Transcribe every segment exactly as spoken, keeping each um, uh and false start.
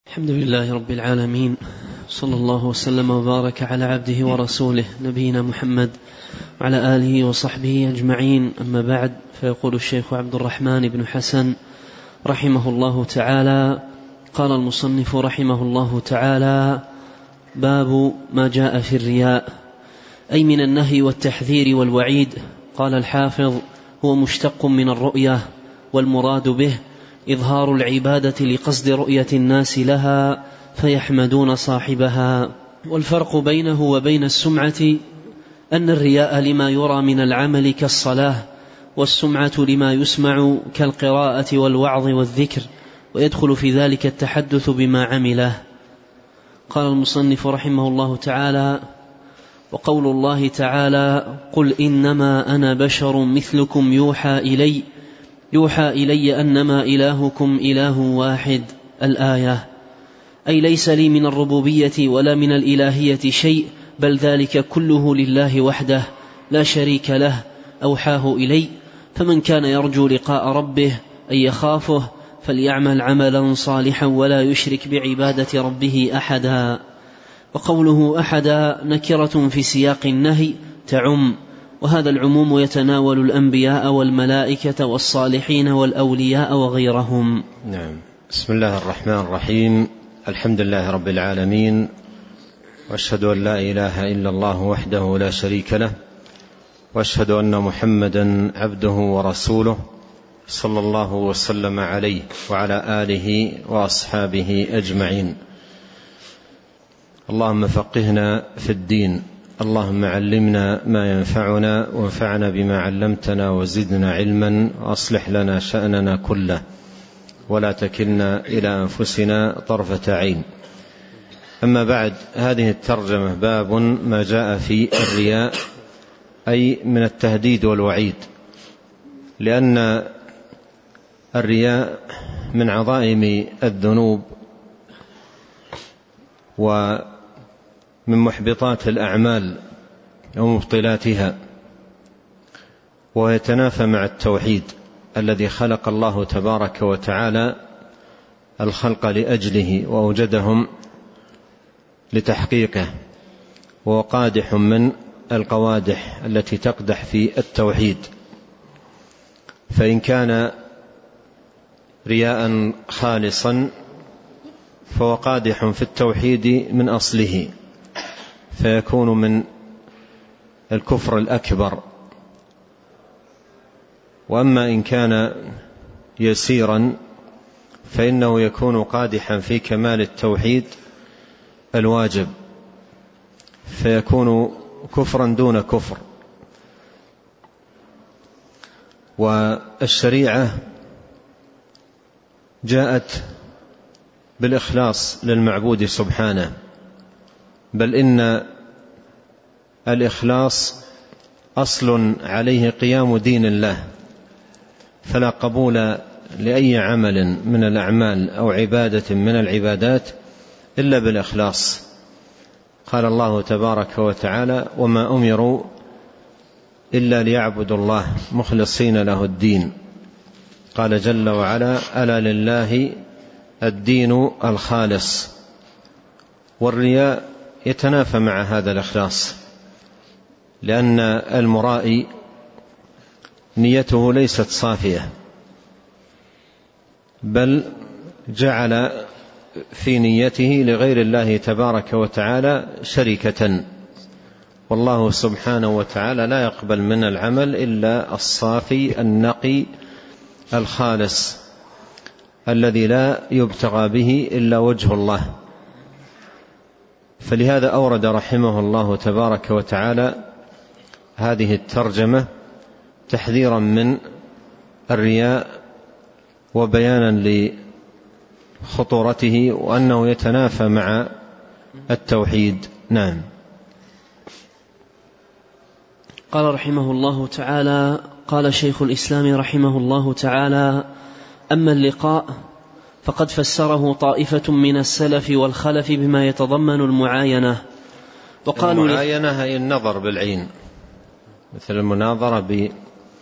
الحمد لله رب العالمين، صلى الله وسلم وبارك على عبده ورسوله نبينا محمد وعلى آله وصحبه أجمعين. أما بعد، فيقول الشيخ عبد الرحمن بن حسن رحمه الله تعالى: قال المصنف رحمه الله تعالى: باب ما جاء في الرياء، أي من النهي والتحذير والوعيد. قال الحافظ: هو مشتق من الرؤية، والمراد به إظهار العبادة لقصد رؤية الناس لها فيحمدون صاحبها. والفرق بينه وبين السمعة أن الرياء لما يرى من العمل كالصلاة، والسمعة لما يسمع كالقراءة والوعظ والذكر، ويدخل في ذلك التحدث بما عمله. قال المصنف رحمه الله تعالى: وقول الله تعالى: قل إنما أنا بشر مثلكم يوحى إلي يوحى إلي أنما إلهكم إله واحد، الآية. أي ليس لي من الربوبية ولا من الإلهية شيء، بل ذلك كله لله وحده لا شريك له، أوحاه إلي. فمن كان يرجو لقاء ربه أي يخافه فليعمل عملا صالحا ولا يشرك بعبادة ربه أحدا. وقوله أحدا نكرة في سياق النهي تعم، وهذا العموم يتناول الأنبياء والملائكة والصالحين والأولياء وغيرهم. نعم. بسم الله الرحمن الرحيم. الحمد لله رب العالمين، وأشهد أن لا إله إلا الله وحده لا شريك له، وأشهد أن محمدا عبده ورسوله صلى الله وسلم عليه وعلى آله وأصحابه أجمعين. اللهم فقهنا في الدين، اللهم علمنا ما ينفعنا وانفعنا بما علمتنا وزدنا علما، وأصلح لنا شأننا كله ولا تكلنا إلى أنفسنا طرفة عين. أما بعد، هذه الترجمة باب ما جاء في الرياء، أي من التهديد والوعيد، لأن الرياء من عظائم الذنوب ومن محبطات الأعمال ومبطلاتها، ويتنافى مع التوحيد الذي خلق الله تبارك وتعالى الخلق لأجله وأوجدهم لتحقيقه، وقادح من القوادح التي تقدح في التوحيد. فإن كان رياء خالصا فهو قادح في التوحيد من أصله، فيكون من الكفر الأكبر. وأما إن كان يسيرا فإنه يكون قادحا في كمال التوحيد الواجب، فيكون كفرا دون كفر. والشريعة جاءت بالإخلاص للمعبود سبحانه، بل إن الإخلاص أصل عليه قيام دين الله، فلا قبول لأي عمل من الأعمال أو عبادة من العبادات إلا بالإخلاص. قال الله تبارك وتعالى: وما أمروا إلا ليعبدوا الله مخلصين له الدين. قال جل وعلا: ألا لله الدين الخالص. والرياء يتنافى مع هذا الإخلاص، لأن المرائي نيته ليست صافية، بل جعل في نيته لغير الله تبارك وتعالى شريكة، والله سبحانه وتعالى لا يقبل من العمل إلا الصافي النقي الخالص الذي لا يبتغى به إلا وجه الله. فلهذا أورد رحمه الله تبارك وتعالى هذه الترجمة تحذيرا من الرياء وبيانا لخطورته وأنه يتنافى مع التوحيد. نعم. قال رحمه الله تعالى: قال شيخ الإسلام رحمه الله تعالى: أما اللقاء فقد فسره طائفة من السلف والخلف بما يتضمن المعاينة، وقالوا المعاينة هي النظر بالعين، مثل المناظرة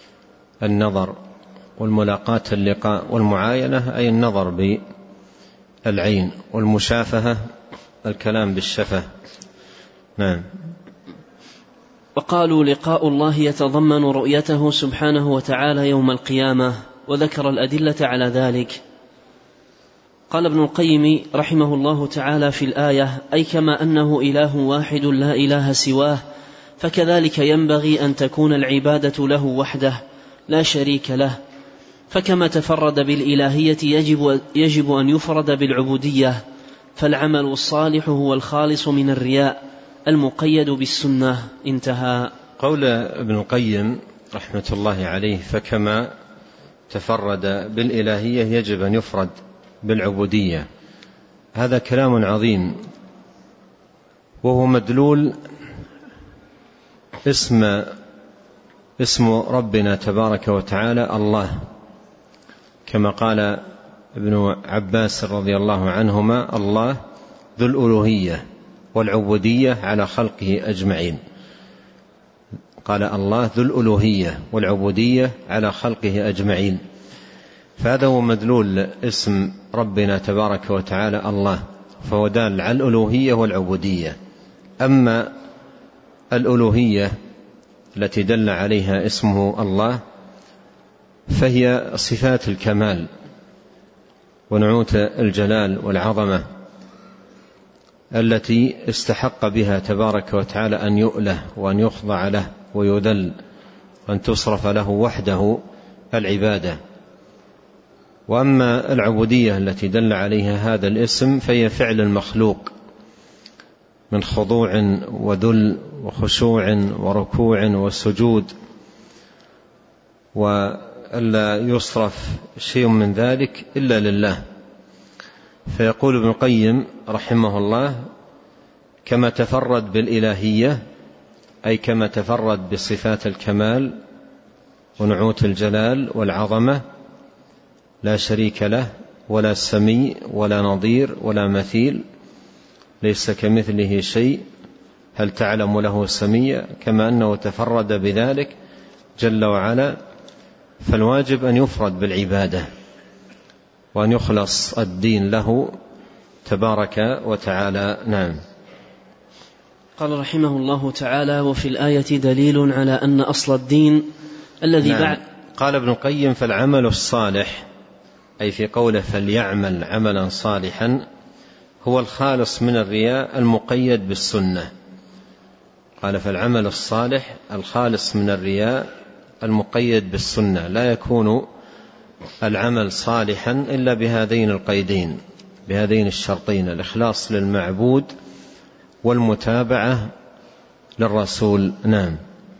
بالنظر، والملاقاة اللقاء، والمعاينة أي النظر العين، والمشافهة الكلام بالشفة. نعم. وقالوا لقاء الله يتضمن رؤيته سبحانه وتعالى يوم القيامة، وذكر الأدلة على ذلك. قال ابن القيم رحمه الله تعالى في الآية: أي كما أنه إله واحد لا إله سواه، فكذلك ينبغي أن تكون العبادة له وحده لا شريك له، فكما تفرد بالإلهية يجب, يجب أن يفرد بالعبودية، فالعمل الصالح هو الخالص من الرياء المقيد بالسنة. انتهى. قول ابن القيم رحمة الله عليه: فكما تفرد بالإلهية يجب أن يفرد بالعبودية، هذا كلام عظيم، وهو مدلول اسم اسم ربنا تبارك وتعالى الله، كما قال ابن عباس رضي الله عنهما: الله ذو الألوهية والعبودية على خلقه أجمعين. قال الله ذو الألوهية والعبودية على خلقه أجمعين، فهذا هو مدلول اسم ربنا تبارك وتعالى الله، فهو دال على الألوهية والعبودية. أما الألوهية التي دل عليها اسمه الله فهي صفات الكمال ونعوت الجلال والعظمة التي استحق بها تبارك وتعالى أن يؤله وأن يخضع له ويذل وأن تصرف له وحده العبادة. وأما العبودية التي دل عليها هذا الاسم فهي فعل المخلوق من خضوع وذل وخشوع وركوع وسجود، وألا يصرف شيء من ذلك إلا لله. فيقول ابن القيم رحمه الله: كما تفرد بالإلهية، أي كما تفرد بصفات الكمال ونعوت الجلال والعظمة، لا شريك له ولا سمي ولا نظير ولا مثيل، ليس كمثله شيء، هل تعلم له سميا، كما أنه تفرد بذلك جل وعلا، فالواجب أن يفرد بالعبادة وأن يخلص الدين له تبارك وتعالى. نعم. قال رحمه الله تعالى: وفي الآية دليل على أن أصل الدين الذي نعم. بعد. قال ابن القيم: فالعمل الصالح، أي في قوله فليعمل عملا صالحا، هو الخالص من الرياء المقيد بالسنة. قال: فالعمل الصالح الخالص من الرياء المقيد بالسنة، لا يكون العمل صالحا إلا بهذين القيدين، بهذين الشرطين: الإخلاص للمعبود والمتابعة للرسول. نعم.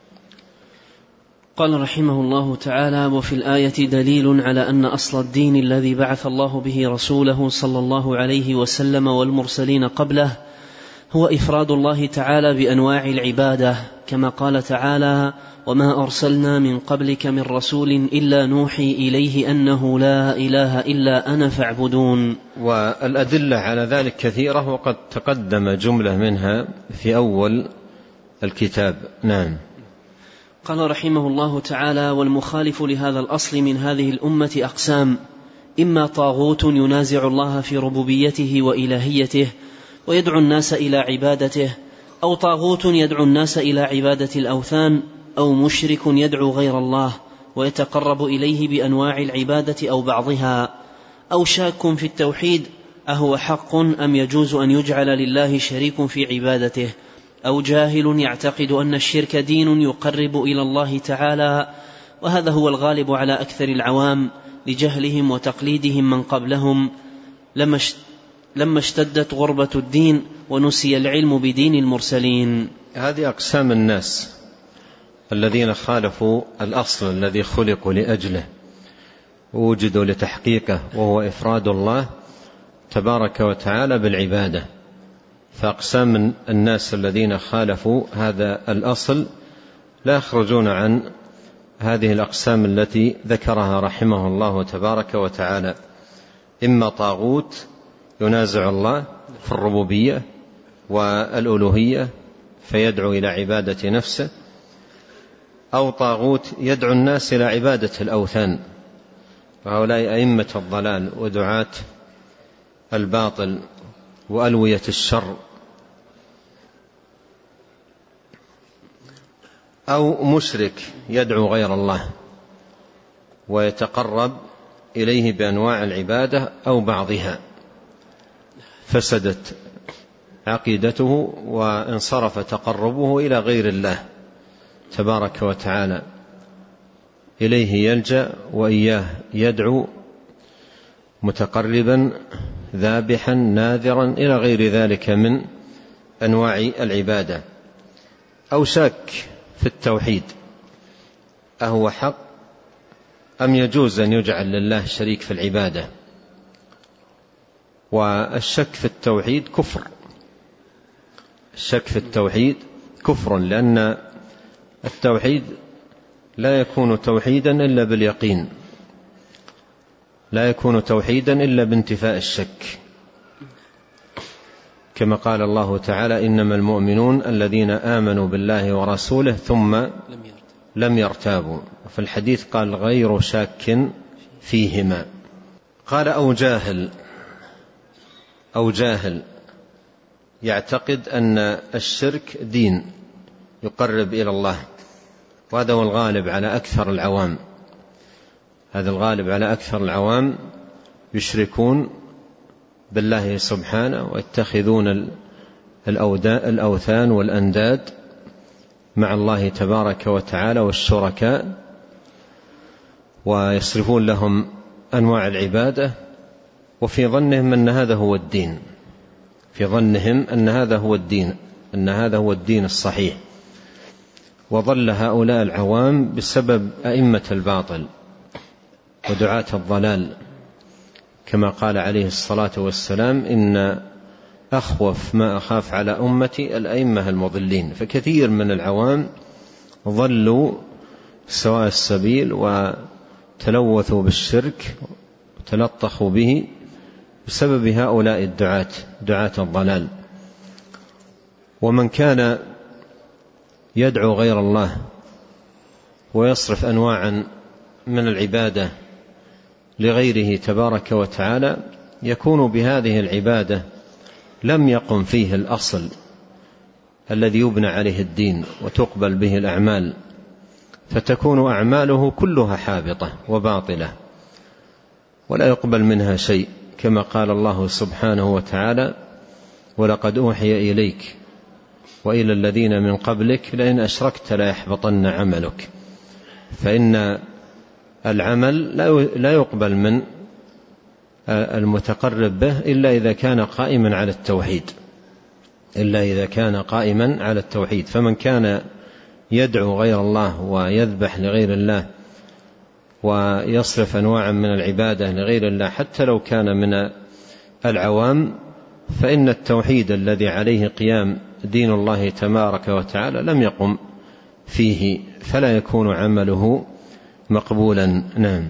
قال رحمه الله تعالى: وفي الآية دليل على أن أصل الدين الذي بعث الله به رسوله صلى الله عليه وسلم والمرسلين قبله هو إفراد الله تعالى بأنواع العبادة، كما قال تعالى: وما أرسلنا من قبلك من رسول إلا نوحي إليه أنه لا إله إلا أنا فاعبدون. والأدلة على ذلك كثيرة، وقد تقدم جملة منها في أول الكتاب. نعم. قال رحمه الله تعالى: والمخالف لهذا الأصل من هذه الأمة أقسام: إما طاغوت ينازع الله في ربوبيته وإلهيته ويدعو الناس إلى عبادته، أو طاغوت يدعو الناس إلى عبادة الأوثان، أو مشرك يدعو غير الله ويتقرب إليه بأنواع العبادة أو بعضها، أو شاك في التوحيد أهو حق أم يجوز أن يجعل لله شريك في عبادته، أو جاهل يعتقد أن الشرك دين يقرب إلى الله تعالى، وهذا هو الغالب على أكثر العوام لجهلهم وتقليدهم من قبلهم لما اشتدت غربة الدين ونسي العلم بدين المرسلين. هذه أقسام الناس الذين خالفوا الأصل الذي خلقوا لأجله ووجدوا لتحقيقه، وهو إفراد الله تبارك وتعالى بالعبادة. فأقسام الناس الذين خالفوا هذا الأصل لا يخرجون عن هذه الأقسام التي ذكرها رحمه الله تبارك وتعالى: إما طاغوت ينازع الله في الربوبية والألوهية فيدعو إلى عبادة نفسه، أو طاغوت يدعو الناس إلى عبادة الأوثان، وهؤلاء أئمة الضلال ودعاة الباطل وألوية الشر، أو مشرك يدعو غير الله ويتقرب إليه بأنواع العبادة أو بعضها، فسدت عقيدته وانصرف تقربه إلى غير الله تبارك وتعالى، إليه يلجأ وإياه يدعو متقربا ذابحا ناذرا إلى غير ذلك من أنواع العبادة. أو شك في التوحيد، أهو حق أم يجوز أن يجعل لله شريك في العبادة؟ والشك في التوحيد كفر، الشك في التوحيد كفر، لأن التوحيد لا يكون توحيدا إلا باليقين، لا يكون توحيدا إلا بانتفاء الشك، كما قال الله تعالى: إنما المؤمنون الذين آمنوا بالله ورسوله ثم لم يرتابوا. في الحديث قال: غير شاك فيهما. قال: أو جاهل، أو جاهل يعتقد أن الشرك دين يقرب إلى الله، وهذا هو الغالب على أكثر العوام، هذا الغالب على أكثر العوام، يشركون بالله سبحانه ويتخذون الأوثان والأنداد مع الله تبارك وتعالى والشركاء، ويصرفون لهم أنواع العبادة، وفي ظنهم أن هذا هو الدين، في ظنهم أن هذا هو الدين، أن هذا هو الدين الصحيح. وظل هؤلاء العوام بسبب أئمة الباطل ودعاة الضلال، كما قال عليه الصلاة والسلام: إن أخوف ما أخاف على أمتي الأئمة المضلين. فكثير من العوام ظلوا سواء السبيل وتلوثوا بالشرك وتلطخوا به بسبب هؤلاء الدعاة، دعاة الضلال. ومن كان يدعو غير الله ويصرف أنواعا من العبادة لغيره تبارك وتعالى، يكون بهذه العبادة لم يقم فيه الأصل الذي يبنى عليه الدين وتقبل به الأعمال، فتكون أعماله كلها حابطة وباطلة ولا يقبل منها شيء، كما قال الله سبحانه وتعالى: ولقد أوحي إليك وإلى الذين من قبلك لئن أشركت ليحبطن عملك. فإن العمل لا يقبل من المتقرب به إلا إذا كان قائما على التوحيد، إلا إذا كان قائما على التوحيد. فمن كان يدعو غير الله ويذبح لغير الله ويصرف أنواعا من العبادة لغير الله حتى لو كان من العوام، فإن التوحيد الذي عليه قيام دين الله تبارك وتعالى لم يقم فيه، فلا يكون عمله مقبولا. نعم.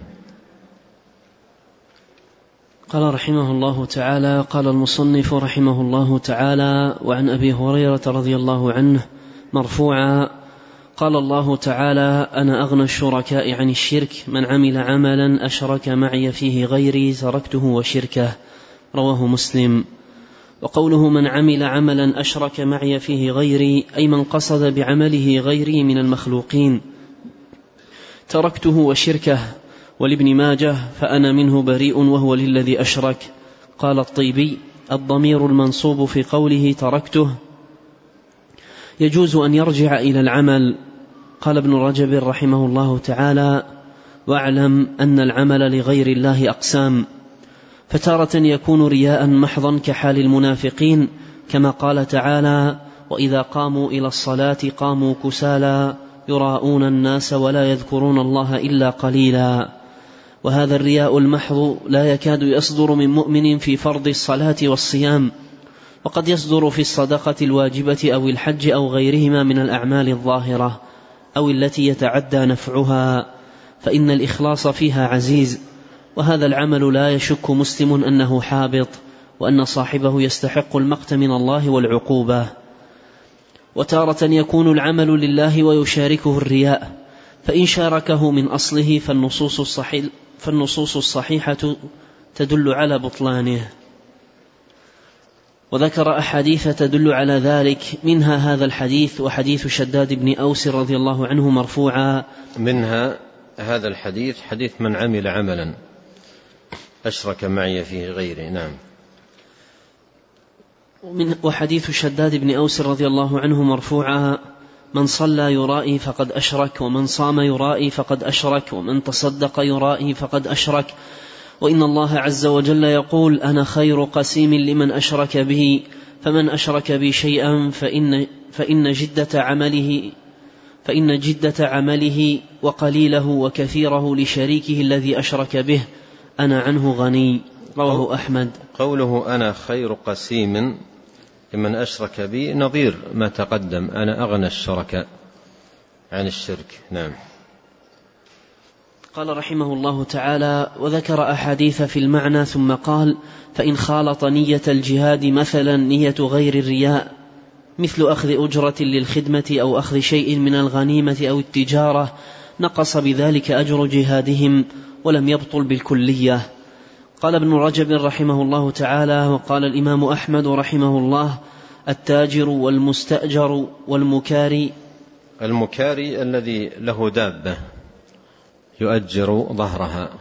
قال رحمه الله تعالى: قال المصنف رحمه الله تعالى: وعن أبي هريرة رضي الله عنه مرفوعا قال الله تعالى: أنا أغنى الشركاء عن الشرك، من عمل عملا أشرك معي فيه غيري تركته وشركه، رواه مسلم. وقوله من عمل عملا أشرك معي فيه غيري أي من قصد بعمله غيري من المخلوقين تركته وشركه. ولابن ماجه: فأنا منه بريء وهو للذي أشرك. قال الطيبي: الضمير المنصوب في قوله تركته يجوز أن يرجع إلى العمل. قال ابن رجب رحمه الله تعالى: واعلم أن العمل لغير الله أقسام، فتارة يكون رياء محضا كحال المنافقين، كما قال تعالى: وإذا قاموا إلى الصلاة قاموا كسالى يراءون الناس ولا يذكرون الله إلا قليلا. وهذا الرياء المحض لا يكاد يصدر من مؤمن في فرض الصلاة والصيام، وقد يصدر في الصدقة الواجبة أو الحج أو غيرهما من الأعمال الظاهرة أو التي يتعدى نفعها، فإن الإخلاص فيها عزيز. وهذا العمل لا يشك مسلم أنه حابط، وأن صاحبه يستحق المقت من الله والعقوبة. وتارة يكون العمل لله ويشاركه الرياء، فإن شاركه من أصله فالنصوص الصحيح فالنصوص الصحيحة تدل على بطلانه. وذكر أحاديث تدل على ذلك، منها هذا الحديث وحديث شداد بن أوس رضي الله عنه مرفوعا. منها هذا الحديث حديث من عمل عملا أشرك معي فيه غيري. نعم. وحديث شداد بن أوس رضي الله عنه مرفوعا: من صلى يرائي فقد أشرك، ومن صام يرائي فقد أشرك، ومن تصدق يرائي فقد أشرك، وإن الله عز وجل يقول: أنا خير قسيم لمن أشرك به، فمن أشرك بي شيئا فإن, فإن جدة عمله فإن جدة عمله وقليله وكثيره لشريكه الذي أشرك به، أنا عنه غني. رواه أحمد. قوله أنا خير قسيم لمن أشرك بي نظير ما تقدم، أنا أغنى الشركاء عن الشرك. نعم. قال رحمه الله تعالى: وذكر أحاديث في المعنى، ثم قال: فإن خالط نية الجهاد مثلا نية غير الرياء، مثل أخذ أجرة للخدمة أو أخذ شيء من الغنيمة أو التجارة، نقص بذلك أجر جهادهم ولم يبطل بالكلية. قال ابن رجب رحمه الله تعالى: وقال الإمام أحمد رحمه الله: التاجر والمستأجر والمكاري. المكاري الذي له دابة يؤجر ظهرها.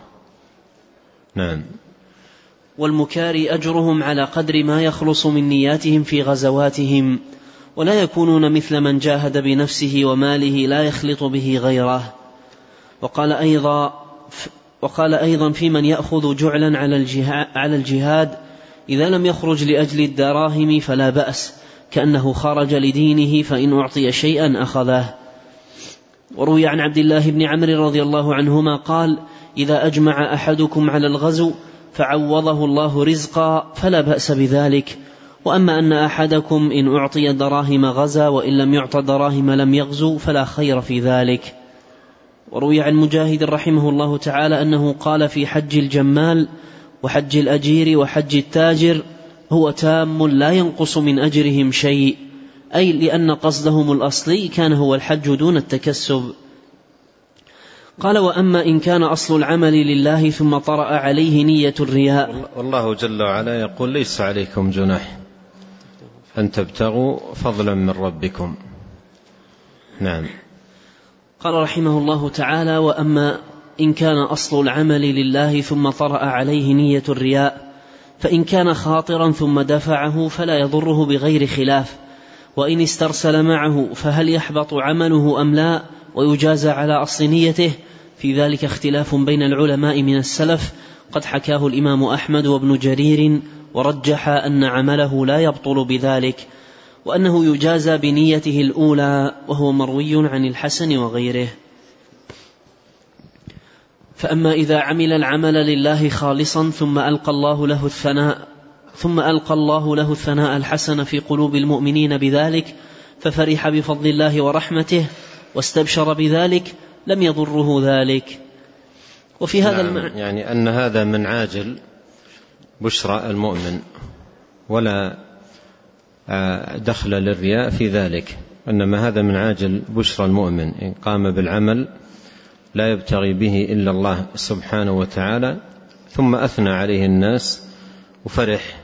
نعم. والمكاري أجرهم على قدر ما يخلص من نياتهم في غزواتهم، ولا يكونون مثل من جاهد بنفسه وماله لا يخلط به غيره. وقال أيضا وقال أيضا في من يأخذ جعلا على الجهاد إذا لم يخرج لأجل الدراهم فلا بأس، كأنه خرج لدينه، فإن أعطي شيئا أخذه. وروي عن عبد الله بن عمرو رضي الله عنهما قال: إذا أجمع أحدكم على الغزو فعوضه الله رزقا فلا بأس بذلك، وأما أن أحدكم إن أعطي دراهم غزا، وإن لم يعط دراهم لم يغزو، فلا خير في ذلك. وروي عن مجاهد رحمه الله تعالى أنه قال في حج الجمال وحج الأجير وحج التاجر: هو تام لا ينقص من أجرهم شيء، أي لأن قصدهم الأصلي كان هو الحج دون التكسب. قال: وأما إن كان أصل العمل لله ثم طرأ عليه نية الرياء. والله جل وعلا يقول: ليس عليكم جناح أن تبتغوا فضلا من ربكم. نعم. قال رحمه الله تعالى: وأما إن كان أصل العمل لله ثم طرأ عليه نية الرياء، فإن كان خاطرا ثم دفعه فلا يضره بغير خلاف، وإن استرسل معه فهل يحبط عمله أم لا، ويجازى على أصل نيته؟ في ذلك اختلاف بين العلماء من السلف، قد حكاه الإمام أحمد وابن جرير، ورجح أن عمله لا يبطل بذلك، وأنه يجازى بنيته الأولى، وهو مروي عن الحسن وغيره. فأما إذا عمل العمل لله خالصا ثم ألقى الله له الثناء ثم ألقى الله له الثناء الحسن في قلوب المؤمنين بذلك، ففرح بفضل الله ورحمته واستبشر بذلك، لم يضره ذلك. وفي هذا نعم، المعنى يعني أن هذا من عاجل بشرى المؤمن، ولا دخل للرياء في ذلك، إنما هذا من عاجل بشرى المؤمن إن قام بالعمل لا يبتغي به إلا الله سبحانه وتعالى، ثم أثنى عليه الناس وفرح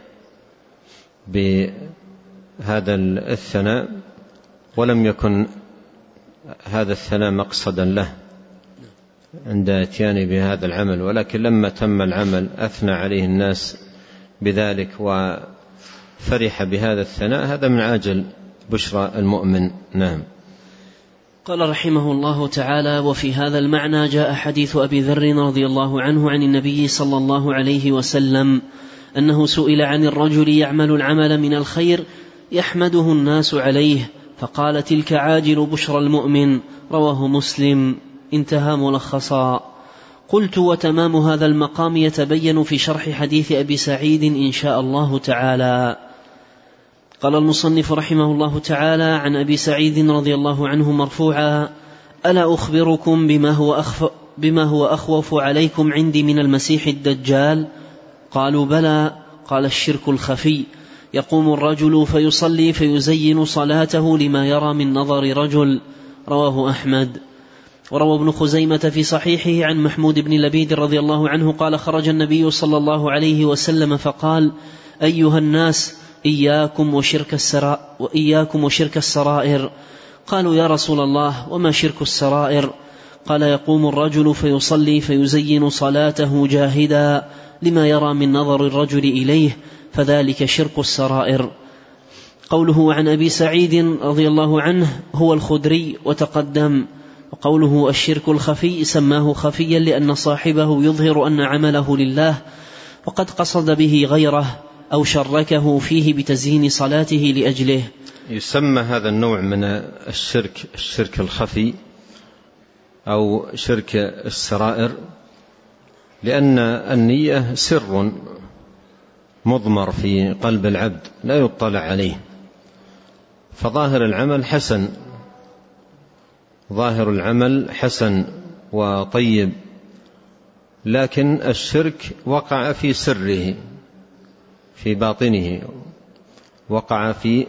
بهذا الثناء، ولم يكن هذا الثناء مقصدا له عند اتيانه بهذا العمل، ولكن لما تم العمل أثنى عليه الناس بذلك وفرح بهذا الثناء، هذا من عاجل بشرى المؤمن. نعم. قال رحمه الله تعالى: وفي هذا المعنى جاء حديث أبي ذر رضي الله عنه عن النبي صلى الله عليه وسلم أنه سئل عن الرجل يعمل العمل من الخير يحمده الناس عليه، فقال: تلك عاجل بشرى المؤمن. رواه مسلم. انتهى ملخصا. قلت: وتمام هذا المقام يتبين في شرح حديث أبي سعيد إن شاء الله تعالى. قال المصنف رحمه الله تعالى عن أبي سعيد رضي الله عنه مرفوعا: ألا أخبركم بما هو, أخف بما هو أخوف عليكم عندي من المسيح الدجال؟ قالوا: بلى. قال: الشرك الخفي، يقوم الرجل فيصلي فيزين صلاته لما يرى من نظر رجل. رواه أحمد. وروى ابن خزيمة في صحيحه عن محمود بن لبيد رضي الله عنه قال: خرج النبي صلى الله عليه وسلم فقال: أيها الناس، إياكم وشرك السرائر, وإياكم وشرك السرائر. قالوا يا رسول الله وما شرك السرائر؟ قال يقوم الرجل فيصلي فيزين صلاته جاهدا لما يرى من نظر الرجل إليه فذلك شرك السرائر. قوله عن أبي سعيد رضي الله عنه هو الخدري وتقدم. وقوله الشرك الخفي سماه خفيا لأن صاحبه يظهر أن عمله لله وقد قصد به غيره أو شركه فيه بتزيين صلاته لأجله. يسمى هذا النوع من الشرك الشرك الخفي أو شرك السرائر لأن النية سر مضمر في قلب العبد لا يطلع عليه، فظاهر العمل حسن ظاهر العمل حسن وطيب، لكن الشرك وقع في سره في باطنه، وقع في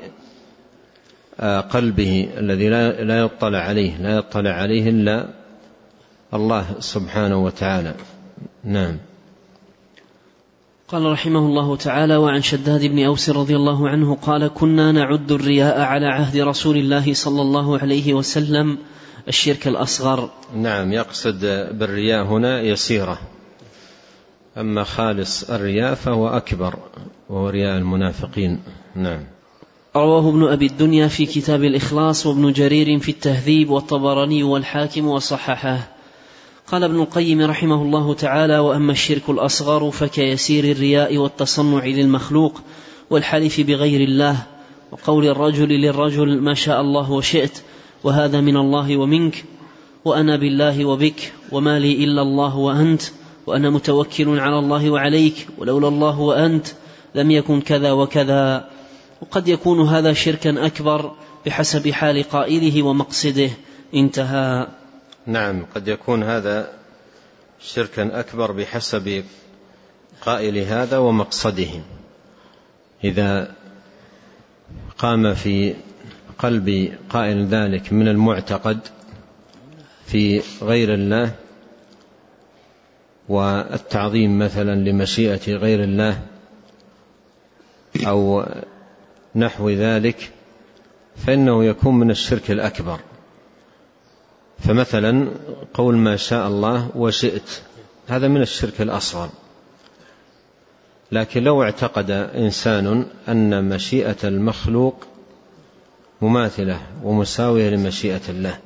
قلبه الذي لا يطلع عليه لا يطلع عليه إلا الله سبحانه وتعالى. نعم. قال رحمه الله تعالى وعن شداد بن أوس رضي الله عنه قال كنا نعد الرياء على عهد رسول الله صلى الله عليه وسلم الشرك الأصغر. نعم، يقصد بالرياء هنا يسيرة، أما خالص الرياء فهو أكبر وهو رياء المنافقين. نعم. رواه ابن أبي الدنيا في كتاب الإخلاص وابن جرير في التهذيب والطبراني والحاكم وصححه. قال ابن القيم رحمه الله تعالى وأما الشرك الأصغر فكيسير الرياء والتصنع للمخلوق والحلف بغير الله وقول الرجل للرجل ما شاء الله وشئت وهذا من الله ومنك وأنا بالله وبك وما لي إلا الله وأنت وأنا متوكل على الله وعليك ولولا الله وأنت لم يكن كذا وكذا. وقد يكون هذا شركا أكبر بحسب حال قائله ومقصده. انتهى. نعم، قد يكون هذا شركا أكبر بحسب قائل هذا ومقصده. إذا قام في قلب قائل ذلك من المعتقد في غير الله والتعظيم مثلا لمشيئة غير الله أو نحو ذلك فإنه يكون من الشرك الأكبر. فمثلا قول ما شاء الله وشئت هذا من الشرك الأصغر، لكن لو اعتقد إنسان أن مشيئة المخلوق مماثلة ومساوية لمشيئة الله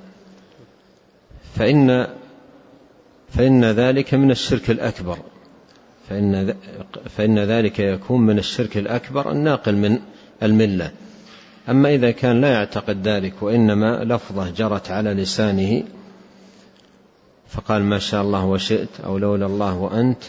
فإن فإن ذلك من الشرك الأكبر، فإن فإن ذلك يكون من الشرك الأكبر الناقل من الملة. أما إذا كان لا يعتقد ذلك وإنما لفظة جرت على لسانه فقال ما شاء الله وشئت أو لولا الله وأنت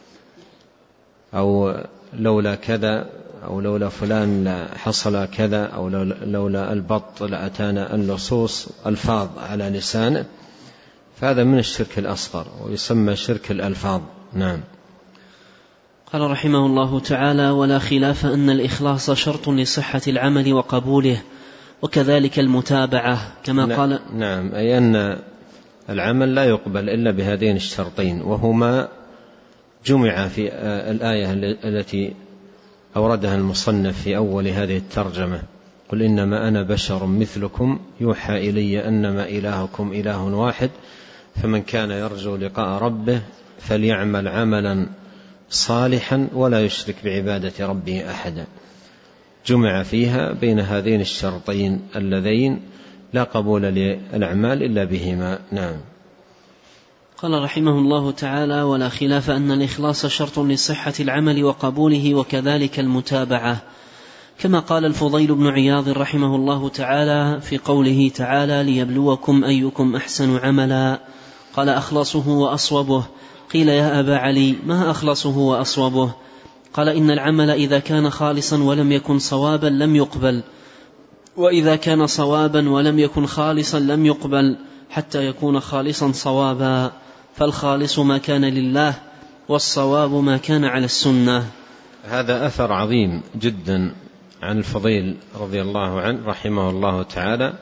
أو لولا كذا أو لولا فلان لا حصل كذا أو لولا البط لأتانا اللصوص، ألفاظ على لسانه، فهذا من الشرك الأصغر ويسمى شرك الألفاظ. نعم. قال رحمه الله تعالى ولا خلاف أن الإخلاص شرط لصحة العمل وقبوله وكذلك المتابعة كما نعم قال. نعم، أي أن العمل لا يقبل إلا بهذين الشرطين، وهما جمع في الآية التي أوردها المصنف في أول هذه الترجمة قل إنما أنا بشر مثلكم يوحى إلي أنما إلهكم إله واحد فمن كان يرجو لقاء ربه فليعمل عملا صالحا ولا يشرك بعبادة ربه أحدا. جمع فيها بين هذين الشرطين اللذين لا قبول للأعمال إلا بهما. نعم. قال رحمه الله تعالى ولا خلاف أن الإخلاص شرط لصحة العمل وقبوله وكذلك المتابعة كما قال الفضيل بن عياض رحمه الله تعالى في قوله تعالى ليبلوكم أيكم أحسن عملا قال أخلصه وأصوبه. قيل يا أبا علي ما أخلصه وأصوبه؟ قال إن العمل إذا كان خالصا ولم يكن صوابا لم يقبل، وإذا كان صوابا ولم يكن خالصا لم يقبل حتى يكون خالصا صوابا، فالخالص ما كان لله والصواب ما كان على السنة. هذا أثر عظيم جدا عن الفضيل رضي الله عنه رحمه الله تعالى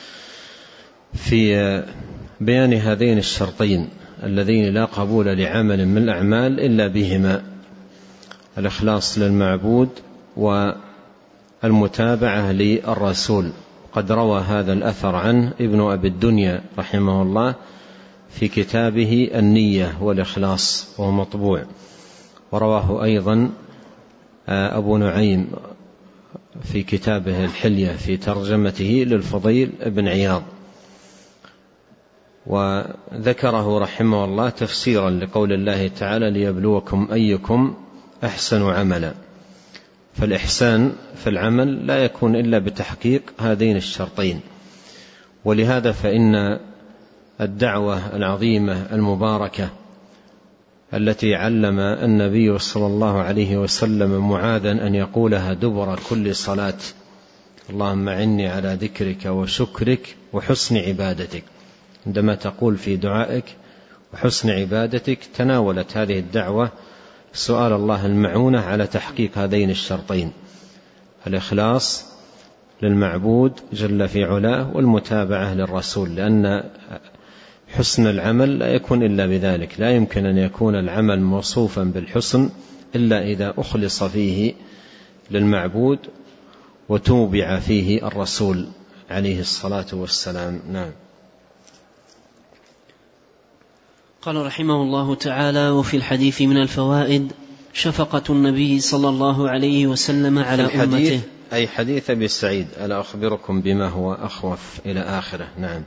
في بيان هذين الشرطين اللذين لا قبول لعمل من الأعمال إلا بهما، الإخلاص للمعبود المتابعة للرسول. قد روى هذا الأثر عنه ابن أبي الدنيا رحمه الله في كتابه النية والإخلاص وهو مطبوع، ورواه أيضا أبو نعيم في كتابه الحلية في ترجمته للفضيل بن عياض، وذكره رحمه الله تفسيرا لقول الله تعالى ليبلوكم أيكم أحسن عملا. فالإحسان في العمل لا يكون إلا بتحقيق هذين الشرطين. ولهذا فإن الدعوة العظيمة المباركة التي علم النبي صلى الله عليه وسلم معاذا أن يقولها دبر كل صلاة: اللهم أعني على ذكرك وشكرك وحسن عبادتك، عندما تقول في دعائك وحسن عبادتك تناولت هذه الدعوة سؤال الله المعونة على تحقيق هذين الشرطين: الإخلاص للمعبود جل في علاه والمتابعة للرسول، لأن حسن العمل لا يكون إلا بذلك. لا يمكن أن يكون العمل موصوفا بالحسن إلا إذا أخلص فيه للمعبود وتوبع فيه الرسول عليه الصلاة والسلام. نعم. قال رحمه الله تعالى: وفي الحديث من الفوائد شفقة النبي صلى الله عليه وسلم على أمته. أي حديث أبي سعيد: ألا أخبركم بما هو أخوف إلى آخره. نعم.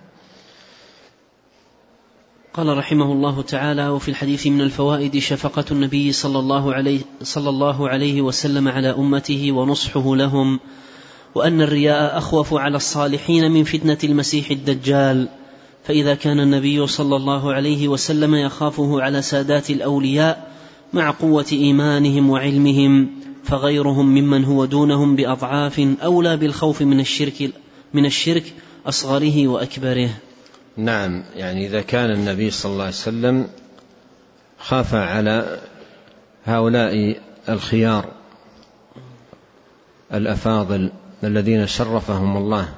قال رحمه الله تعالى: وفي الحديث من الفوائد شفقة النبي صلى الله عليه, صلى الله عليه وسلم على أمته ونصحه لهم، وأن الرياء أخوف على الصالحين من فتنة المسيح الدجال، فإذا كان النبي صلى الله عليه وسلم يخافه على سادات الأولياء مع قوة إيمانهم وعلمهم، فغيرهم ممن هو دونهم بأضعاف أولى بالخوف من الشرك, من الشرك أصغره وأكبره. نعم، يعني إذا كان النبي صلى الله عليه وسلم خاف على هؤلاء الخيار الأفاضل الذين شرفهم الله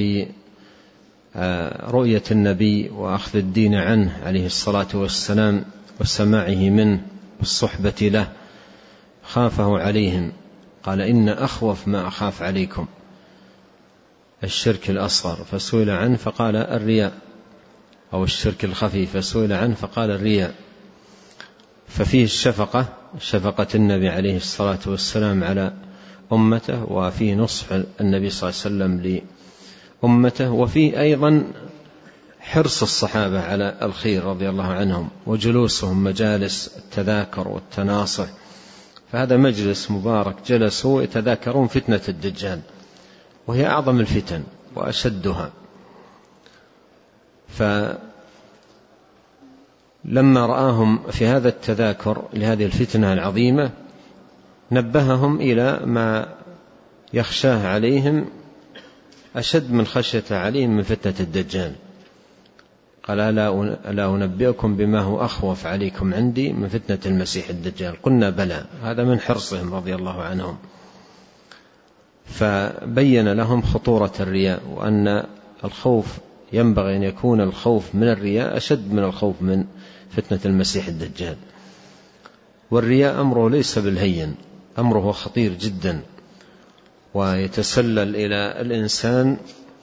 برؤية النبي وأخذ الدين عنه عليه الصلاة والسلام وسماعه منه والصحبة له، خافه عليهم. قال: إن أخوف ما أخاف عليكم الشرك الأصغر، فسئل عنه فقال الرياء، أو الشرك الخفي فسئل عنه فقال الرياء. ففيه الشفقة، شفقة النبي عليه الصلاة والسلام على أمته، وفيه نصح النبي صلى الله عليه وسلم لأمته، وفيه أيضا حرص الصحابة على الخير رضي الله عنهم وجلوسهم مجالس التذاكر والتناصح. فهذا مجلس مبارك جلسوا يتذاكرون فتنة الدجال، وهي أعظم الفتن وأشدها. فلما رآهم في هذا التذاكر لهذه الفتنة العظيمة نبههم إلى ما يخشاه عليهم أشد من خشية عليهم من فتنة الدجال. قال: ألا أنبئكم بما هو أخوف عليكم عندي من فتنة المسيح الدجال؟ قلنا بلى. هذا من حرصهم رضي الله عنهم. فبين لهم خطورة الرياء، وأن الخوف ينبغي أن يكون الخوف من الرياء أشد من الخوف من فتنة المسيح الدجال. والرياء أمره ليس بالهين، أمره خطير جدا، ويتسلل إلى الإنسان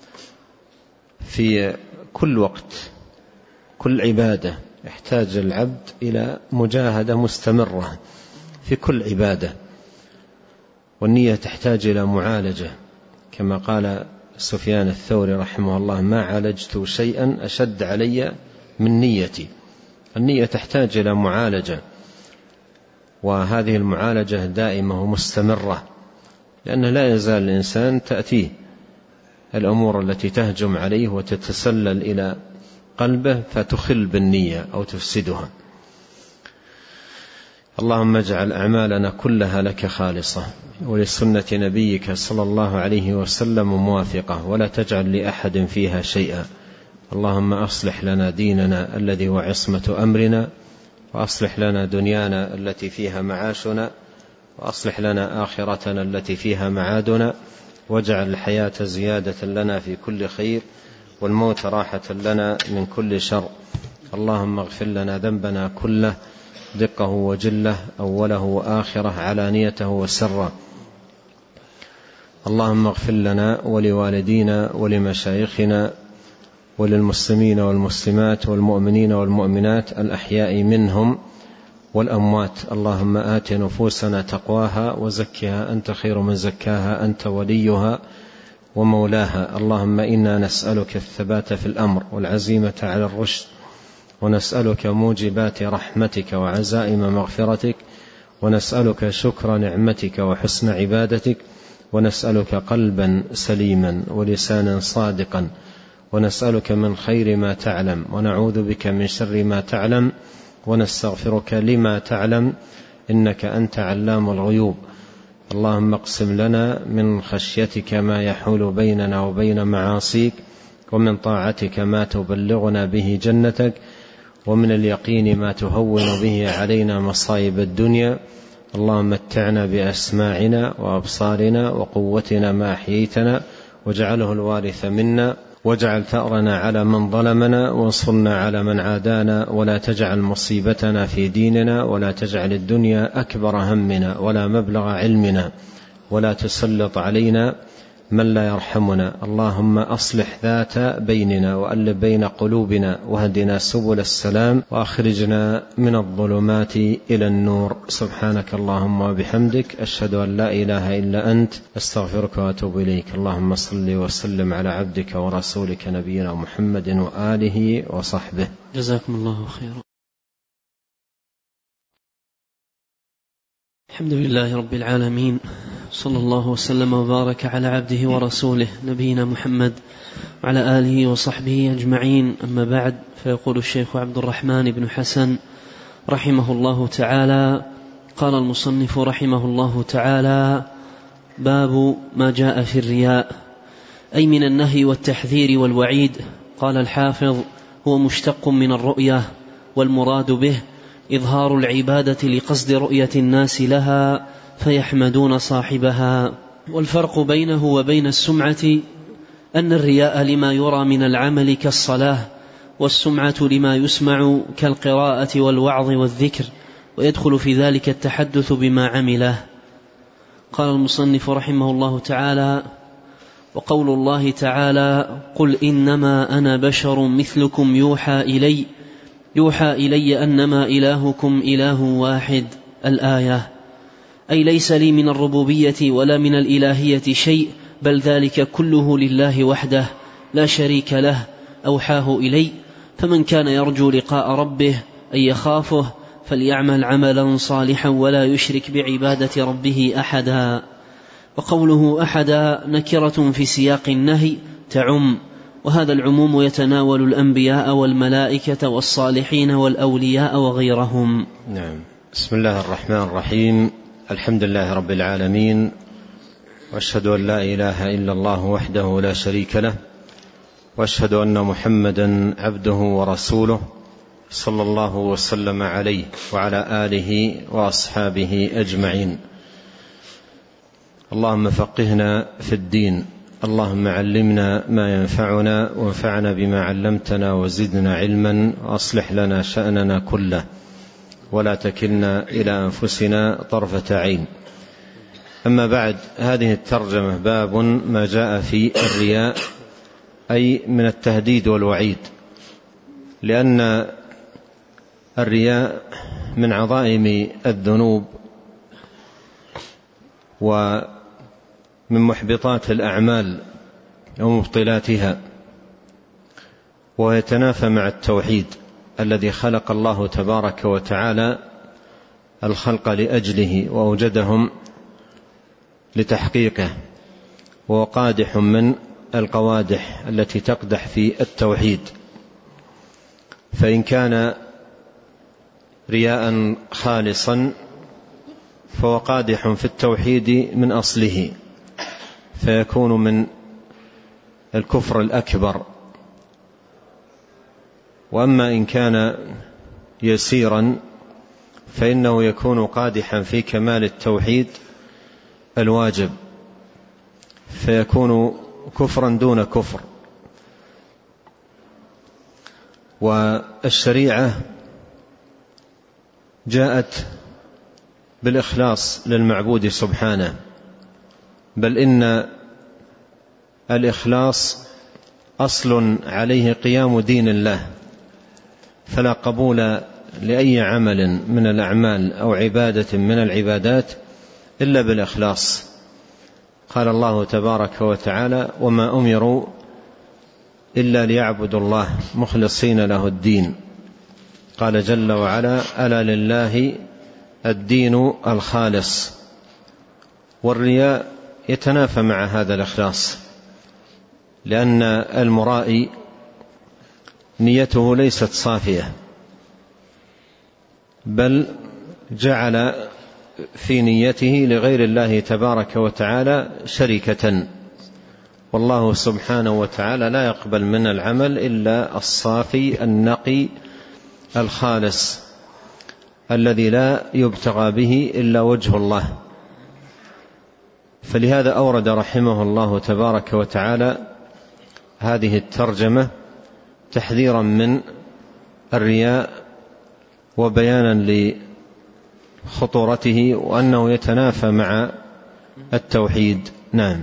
في كل وقت. كل عبادة يحتاج العبد إلى مجاهدة مستمرة في كل عبادة، والنية تحتاج إلى معالجة، كما قال سفيان الثوري رحمه الله: ما عالجت شيئا أشد علي من نيتي. النية تحتاج إلى معالجة، وهذه المعالجة دائمة ومستمرة، لأنه لا يزال الإنسان تأتيه الأمور التي تهجم عليه وتتسلل إلى قلبه فتخل بالنية أو تفسدها. اللهم اجعل أعمالنا كلها لك خالصة ولسنة نبيك صلى الله عليه وسلم موافقة، ولا تجعل لأحد فيها شيئا. اللهم أصلح لنا ديننا الذي هو عصمة أمرنا، وأصلح لنا دنيانا التي فيها معاشنا، وأصلح لنا آخرتنا التي فيها معادنا، واجعل الحياة زيادة لنا في كل خير، والموت راحة لنا من كل شر. اللهم اغفر لنا ذنبنا كله، دقه وجله، أوله وآخره، علانيته وسره. اللهم اغفر لنا ولوالدينا ولمشايخنا وللمسلمين والمسلمات والمؤمنين والمؤمنات الأحياء منهم والأموات. اللهم آت نفوسنا تقواها وزكها أنت خير من زكاها أنت وليها ومولاها. اللهم إنا نسألك الثبات في الأمر والعزيمة على الرشد، ونسألك موجبات رحمتك وعزائم مغفرتك، ونسألك شكر نعمتك وحسن عبادتك، ونسألك قلبا سليما ولسانا صادقا، ونسألك من خير ما تعلم، ونعوذ بك من شر ما تعلم، ونستغفرك لما تعلم، إنك أنت علام الغيوب. اللهم اقسم لنا من خشيتك ما يحول بيننا وبين معاصيك، ومن طاعتك ما تبلغنا به جنتك، ومن اليقين ما تهون به علينا مصائب الدنيا. اللهم متعنا بأسماعنا وأبصارنا وقوتنا ما أحييتنا، واجعله الوارث منا، واجعل ثأرنا على من ظلمنا، وانصرنا على من عادانا، ولا تجعل مصيبتنا في ديننا، ولا تجعل الدنيا أكبر همنا ولا مبلغ علمنا، ولا تسلط علينا من لا يرحمنا. اللهم أصلح ذات بيننا وألف بين قلوبنا، واهدنا سبل السلام، وأخرجنا من الظلمات إلى النور. سبحانك اللهم وبحمدك، أشهد أن لا إله إلا أنت، أستغفرك وأتوب إليك. اللهم صل وسلم على عبدك ورسولك نبينا محمد وآله وصحبه. جزاكم الله خيرا. الحمد لله رب العالمين، صلى الله وسلم وبارك على عبده ورسوله نبينا محمد وعلى آله وصحبه أجمعين. أما بعد، فيقول الشيخ عبد الرحمن بن حسن رحمه الله تعالى: قال المصنف رحمه الله تعالى: باب ما جاء في الرياء، أي من النهي والتحذير والوعيد. قال الحافظ: هو مشتق من الرؤية، والمراد به إظهار العبادة لقصد رؤية الناس لها فيحمدون صاحبها. والفرق بينه وبين السمعة أن الرياء لما يرى من العمل كالصلاة، والسمعة لما يسمع كالقراءة والوعظ والذكر، ويدخل في ذلك التحدث بما عمله. قال المصنف رحمه الله تعالى: وقول الله تعالى: قل إنما أنا بشر مثلكم يوحى إلي يوحى إلي أنما إلهكم إله واحد، الآية. أي ليس لي من الربوبية ولا من الإلهية شيء، بل ذلك كله لله وحده لا شريك له، أوحاه إلي. فمن كان يرجو لقاء ربه أي يخافه فليعمل عملا صالحا ولا يشرك بعبادة ربه أحدا. وقوله أحدا نكرة في سياق النهي تعم، وهذا العموم يتناول الأنبياء والملائكة والصالحين والأولياء وغيرهم. نعم. بسم الله الرحمن الرحيم. الحمد لله رب العالمين، وأشهد أن لا إله إلا الله وحده لا شريك له، وأشهد أن محمدا عبده ورسوله، صلى الله وسلم عليه وعلى آله وأصحابه أجمعين. اللهم فقهنا في الدين، اللهم علمنا ما ينفعنا، وانفعنا بما علمتنا، وزدنا علما، وأصلح لنا شأننا كله، ولا تكلنا إلى أنفسنا طرفة عين. أما بعد، هذه الترجمة باب ما جاء في الرياء، أي من التهديد والوعيد، لأن الرياء من عظائم الذنوب ومن محبطات الأعمال ومبطلاتها، ويتنافى مع التوحيد الذي خلق الله تبارك وتعالى الخلق لأجله وأوجدهم لتحقيقه، وقادح من القوادح التي تقدح في التوحيد. فإن كان رياء خالصا فهو قادح في التوحيد من أصله، فيكون من الكفر الأكبر. وأما إن كان يسيرا فإنه يكون قادحا في كمال التوحيد الواجب، فيكون كفرا دون كفر. والشريعة جاءت بالإخلاص للمعبود سبحانه، بل إن الإخلاص أصل عليه قيام دين الله، فلا قبول لأي عمل من الأعمال أو عبادة من العبادات إلا بالإخلاص. قال الله تبارك وتعالى: وما أمروا إلا ليعبدوا الله مخلصين له الدين. قال جل وعلا: ألا لله الدين الخالص. والرياء يتنافى مع هذا الإخلاص، لأن المرائي نيته ليست صافية، بل جعل في نيته لغير الله تبارك وتعالى شريكة، والله سبحانه وتعالى لا يقبل من العمل إلا الصافي النقي الخالص الذي لا يبتغى به إلا وجه الله. فلهذا أورد رحمه الله تبارك وتعالى هذه الترجمة تحذيرا من الرياء وبيانا لخطورته وأنه يتنافى مع التوحيد. نعم.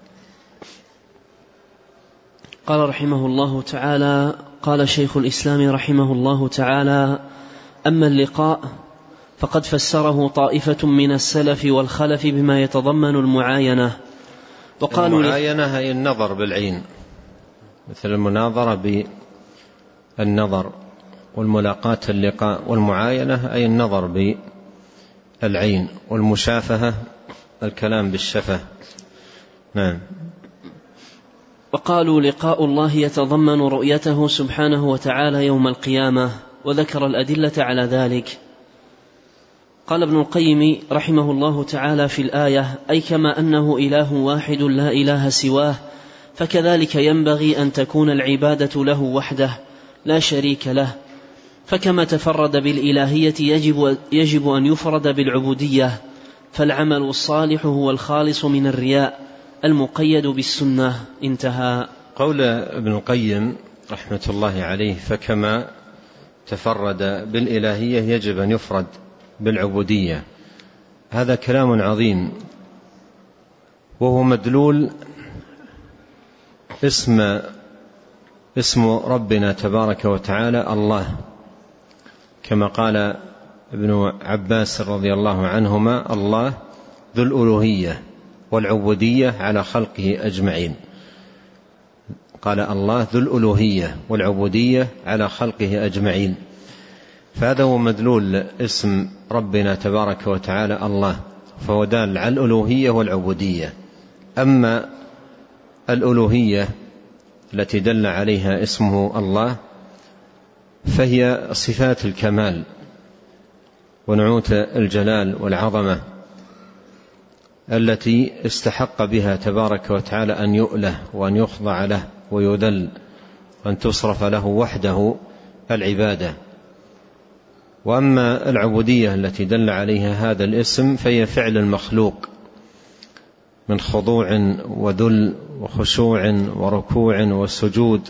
قال رحمه الله تعالى: قال شيخ الإسلام رحمه الله تعالى: أما اللقاء فقد فسره طائفة من السلف والخلف بما يتضمن المعاينة، وقالوا المعاينة هي النظر بالعين، مثل المناظرة بالنظر، والملاقاة اللقاء، والمعاينة أي النظر بالعين، والمشافهة الكلام بالشفة. نعم. وقالوا لقاء الله يتضمن رؤيته سبحانه وتعالى يوم القيامة، وذكر الأدلة على ذلك. قال ابن القيم رحمه الله تعالى في الآية: أي كما أنه إله واحد لا إله سواه، فكذلك ينبغي أن تكون العبادة له وحده لا شريك له، فكما تفرد بالإلهية يجب, يجب أن يفرد بالعبودية، فالعمل الصالح هو الخالص من الرياء المقيد بالسنة. انتهى. قول ابن القيم رحمة الله عليه: فكما تفرد بالإلهية يجب أن يفرد بالعبودية، هذا كلام عظيم، وهو مدلول اسم اسم ربنا تبارك وتعالى الله، كما قال ابن عباس رضي الله عنهما: الله ذو الألوهية والعبودية على خلقه أجمعين. قال: الله ذو الألوهية والعبودية على خلقه أجمعين، فهذا هو مدلول اسم ربنا تبارك وتعالى الله، فهو دال على الألوهية والعبودية. أما الألوهية التي دل عليها اسمه الله فهي صفات الكمال ونعوت الجلال والعظمة التي استحق بها تبارك وتعالى أن يؤله وأن يخضع له ويذل وأن تصرف له وحده العبادة. وأما العبودية التي دل عليها هذا الاسم فهي فعل المخلوق من خضوع وذل وخشوع وركوع وسجود،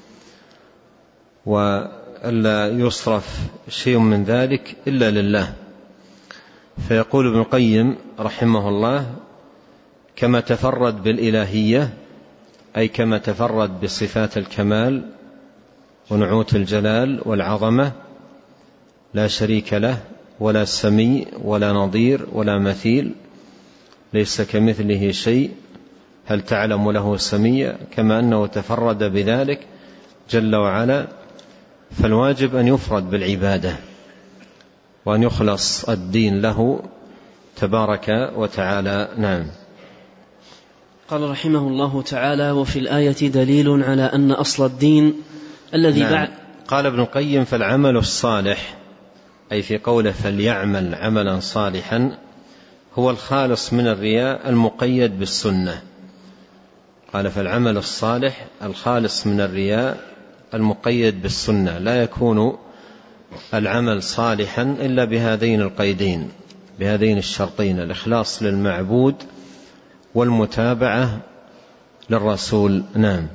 وألا يصرف شيء من ذلك إلا لله. فيقول ابن القيم رحمه الله: كما تفرد بالإلهية أي كما تفرد بصفات الكمال ونعوت الجلال والعظمة، لا شريك له ولا سمي ولا نظير ولا مثيل، ليس كمثله شيء، هل تعلم له سميا، كما أنه تفرد بذلك جل وعلا، فالواجب أن يفرد بالعبادة وأن يخلص الدين له تبارك وتعالى. نعم. قال رحمه الله تعالى: وفي الآية دليل على أن أصل الدين الذي نعم. بعد. قال ابن القيم: فالعمل الصالح، أي في قوله فليعمل عملا صالحا، هو الخالص من الرياء المقيد بالسنة. قال: فالعمل الصالح الخالص من الرياء المقيد بالسنة، لا يكون العمل صالحا إلا بهذين القيدين، بهذين الشرطين: الإخلاص للمعبود والمتابعة للرسول. نعم.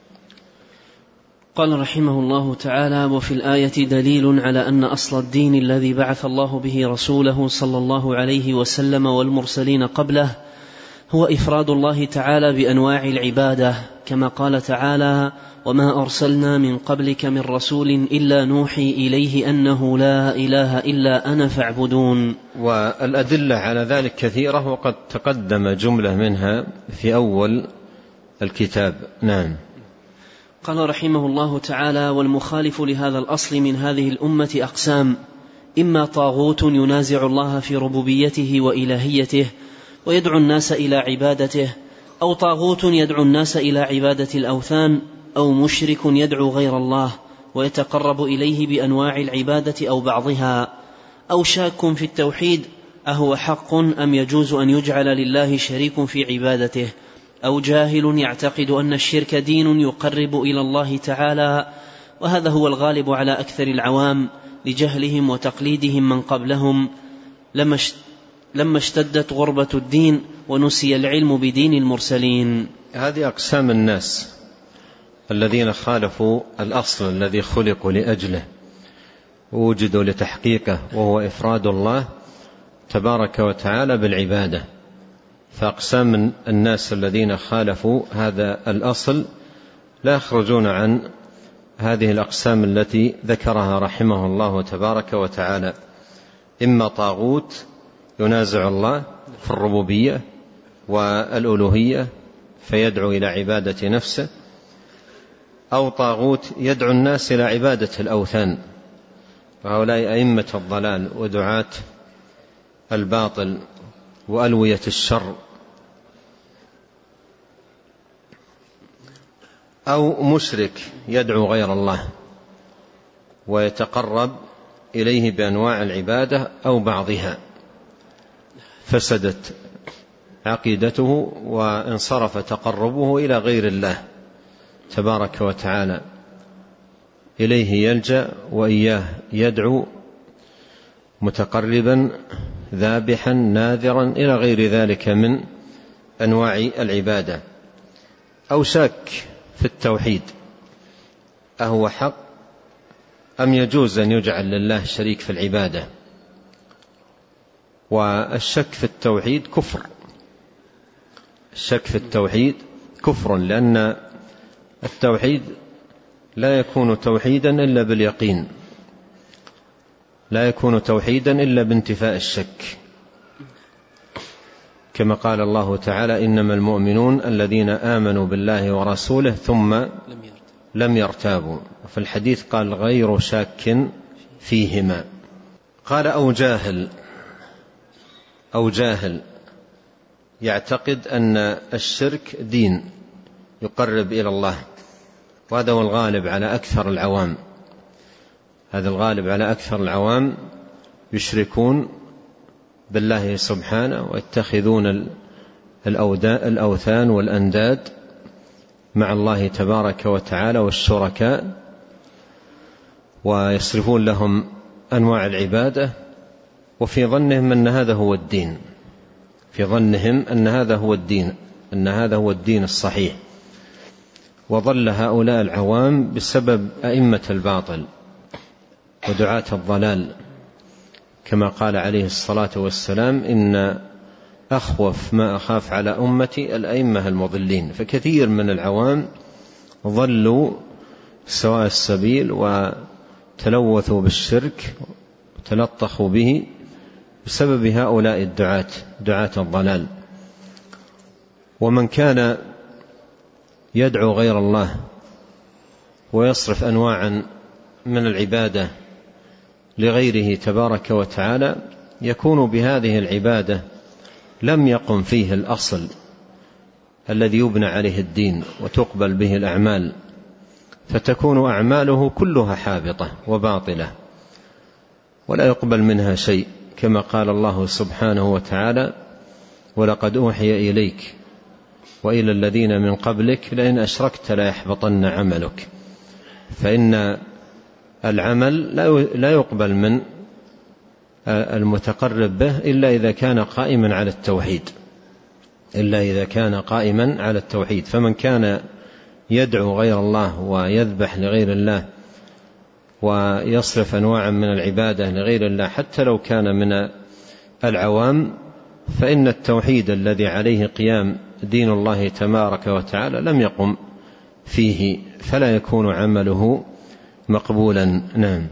قال رحمه الله تعالى: وفي الآية دليل على أن أصل الدين الذي بعث الله به رسوله صلى الله عليه وسلم والمرسلين قبله هو إفراد الله تعالى بأنواع العبادة، كما قال تعالى: وما أرسلنا من قبلك من رسول إلا نوحي إليه أنه لا إله إلا أنا فاعبدون. والأدلة على ذلك كثيرة، وقد تقدم جملة منها في أول الكتاب. نعم. قال رحمه الله تعالى: والمخالف لهذا الأصل من هذه الأمة أقسام: إما طاغوت ينازع الله في ربوبيته وإلهيته ويدعو الناس إلى عبادته، أو طاغوت يدعو الناس إلى عبادة الأوثان، أو مشرك يدعو غير الله ويتقرب إليه بأنواع العبادة أو بعضها، أو شاك في التوحيد أهو حق أم يجوز أن يجعل لله شريك في عبادته، أو جاهل يعتقد أن الشرك دين يقرب إلى الله تعالى، وهذا هو الغالب على أكثر العوام لجهلهم وتقليدهم من قبلهم لما اشتدت غربة الدين ونسي العلم بدين المرسلين. هذه أقسام الناس الذين خالفوا الأصل الذي خلقوا لأجله ووجدوا لتحقيقه، وهو إفراد الله تبارك وتعالى بالعبادة. فأقسام الناس الذين خالفوا هذا الأصل لا يخرجون عن هذه الأقسام التي ذكرها رحمه الله تبارك وتعالى: إما طاغوت ينازع الله في الربوبية والألوهية فيدعو إلى عبادة نفسه، أو طاغوت يدعو الناس إلى عبادة الأوثان، وهؤلاء أئمة الضلال ودعاة الباطل وألوية الشر، أو مشرك يدعو غير الله ويتقرب إليه بأنواع العبادة أو بعضها، فسدت عقيدته وانصرف تقربه إلى غير الله تبارك وتعالى، إليه يلجأ وإياه يدعو، متقربا ذابحا ناذرا إلى غير ذلك من أنواع العبادة. أو شك في التوحيد أهو حق أم يجوز أن يجعل لله شريك في العبادة. والشك في التوحيد كفر، الشك في التوحيد كفر، لأن التوحيد لا يكون توحيدا إلا باليقين، لا يكون توحيدا إلا بانتفاء الشك، كما قال الله تعالى: إنما المؤمنون الذين آمنوا بالله ورسوله ثم لم يرتابوا. وفي الحديث قال: غير شاك فيهما. قال: أو جاهل، أو جاهل يعتقد أن الشرك دين يقرب إلى الله، وهذا هو الغالب على أكثر العوام، هذا الغالب على أكثر العوام يشركون بالله سبحانه ويتخذون الأوثان والأنداد مع الله تبارك وتعالى والشركاء، ويصرفون لهم أنواع العبادة، وفي ظنهم أن هذا هو الدين، في ظنهم أن هذا هو الدين، أن هذا هو الدين الصحيح. وظل هؤلاء العوام بسبب أئمة الباطل ودعاة الضلال، كما قال عليه الصلاة والسلام: إن أخوف ما أخاف على أمتي الأئمة المضلين. فكثير من العوام ظلوا سواء السبيل وتلوثوا بالشرك وتلطخوا به بسبب هؤلاء الدعاة، دعاة الضلال. ومن كان يدعو غير الله ويصرف أنواعا من العبادة لغيره تبارك وتعالى يكون بهذه العبادة لم يقم فيه الأصل الذي يبنى عليه الدين وتقبل به الأعمال، فتكون أعماله كلها حابطة وباطلة ولا يقبل منها شيء، كما قال الله سبحانه وتعالى: ولقد أوحي إليك وإلى الذين من قبلك لئن أشركت ليحبطن عملك. فإن العمل لا يقبل من المتقرب به إلا إذا كان قائما على التوحيد، إلا إذا كان قائما على التوحيد. فمن كان يدعو غير الله ويذبح لغير الله ويصرف أنواعا من العبادة لغير الله حتى لو كان من العوام، فإن التوحيد الذي عليه قيام دين الله تبارك وتعالى لم يقم فيه، فلا يكون عمله مقبولا. نعم.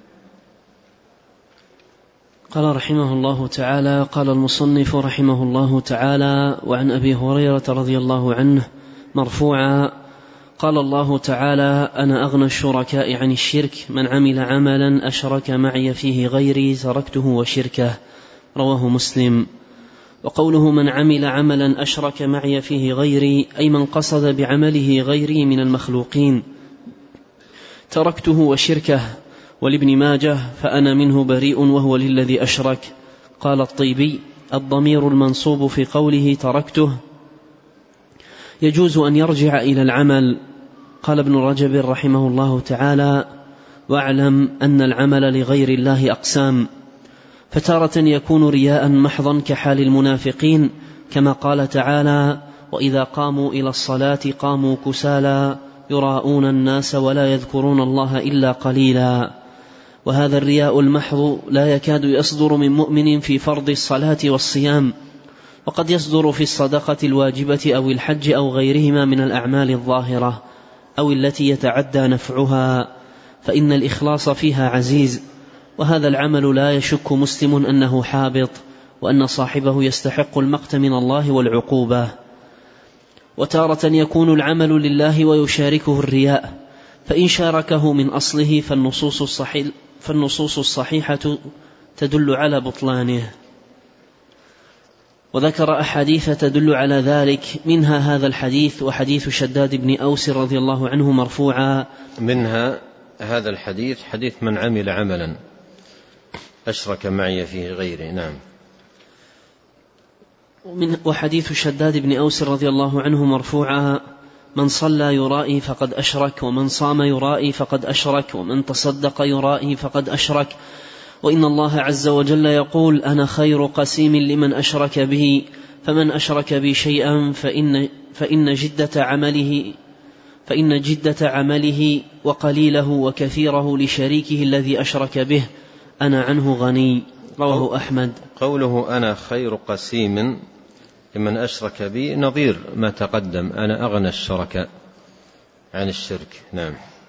قال رحمه الله تعالى: قال المصنف رحمه الله تعالى: وعن أبي هريرة رضي الله عنه مرفوعا قال الله تعالى: أنا أغنى الشركاء عن الشرك، من عمل عملا أشرك معي فيه غيري تركته وشركه، رواه مسلم. وقوله من عمل عملا أشرك معي فيه غيري أي من قصد بعمله غيري من المخلوقين، تركته وشركه. ولابن ماجه: فأنا منه بريء وهو للذي أشرك. قال الطيبي: الضمير المنصوب في قوله تركته يجوز أن يرجع إلى العمل. قال ابن رجب رحمه الله تعالى: واعلم أن العمل لغير الله أقسام، فتارة يكون رياء محضا كحال المنافقين، كما قال تعالى: وإذا قاموا إلى الصلاة قاموا كسالى يراءون الناس ولا يذكرون الله إلا قليلا. وهذا الرياء المحض لا يكاد يصدر من مؤمن في فرض الصلاة والصيام، وقد يصدر في الصدقة الواجبة أو الحج أو غيرهما من الأعمال الظاهرة أو التي يتعدى نفعها، فإن الإخلاص فيها عزيز، وهذا العمل لا يشك مسلم أنه حابط، وأن صاحبه يستحق المقت من الله والعقوبة. وتارة يكون العمل لله ويشاركه الرياء، فإن شاركه من أصله فالنصوص الصحيح فالنصوص الصحيحة تدل على بطلانه. وذكر أحاديث تدل على ذلك، منها هذا الحديث وحديث شداد بن أوس رضي الله عنه مرفوعا. منها هذا الحديث حديث من عمل عملا أشرك معي فيه غيري. نعم. وحديث شداد بن أوس رضي الله عنه مرفوعا: من صلى يرائي فقد أشرك، ومن صام يرائي فقد أشرك، ومن تصدق يرائي فقد أشرك، وإن الله عز وجل يقول: أنا خير قسيم لمن أشرك به، فمن أشرك بي شيئا فإن, فإن جدة عمله فإن جدة عمله وقليله وكثيره لشريكه الذي أشرك به، أنا عنه غني، رواه أحمد. قوله أنا خير قسيم لمن أشرك بي نظير ما تقدم، أنا أغنى الشركاء عن الشرك. نعم.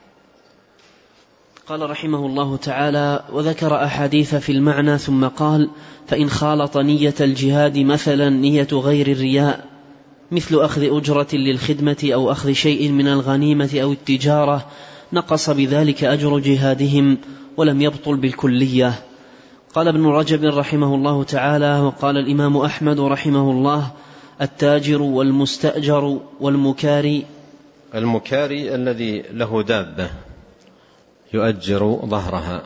قال رحمه الله تعالى: وذكر أحاديث في المعنى، ثم قال: فإن خالط نية الجهاد مثلا نية غير الرياء، مثل أخذ أجرة للخدمة أو أخذ شيء من الغنيمة أو التجارة، نقص بذلك أجر جهادهم ولم يبطل بالكلية. قال ابن رجب رحمه الله تعالى: وقال الإمام أحمد رحمه الله: التاجر والمستأجر والمكاري. المكاري الذي له دابة يؤجر ظهرها.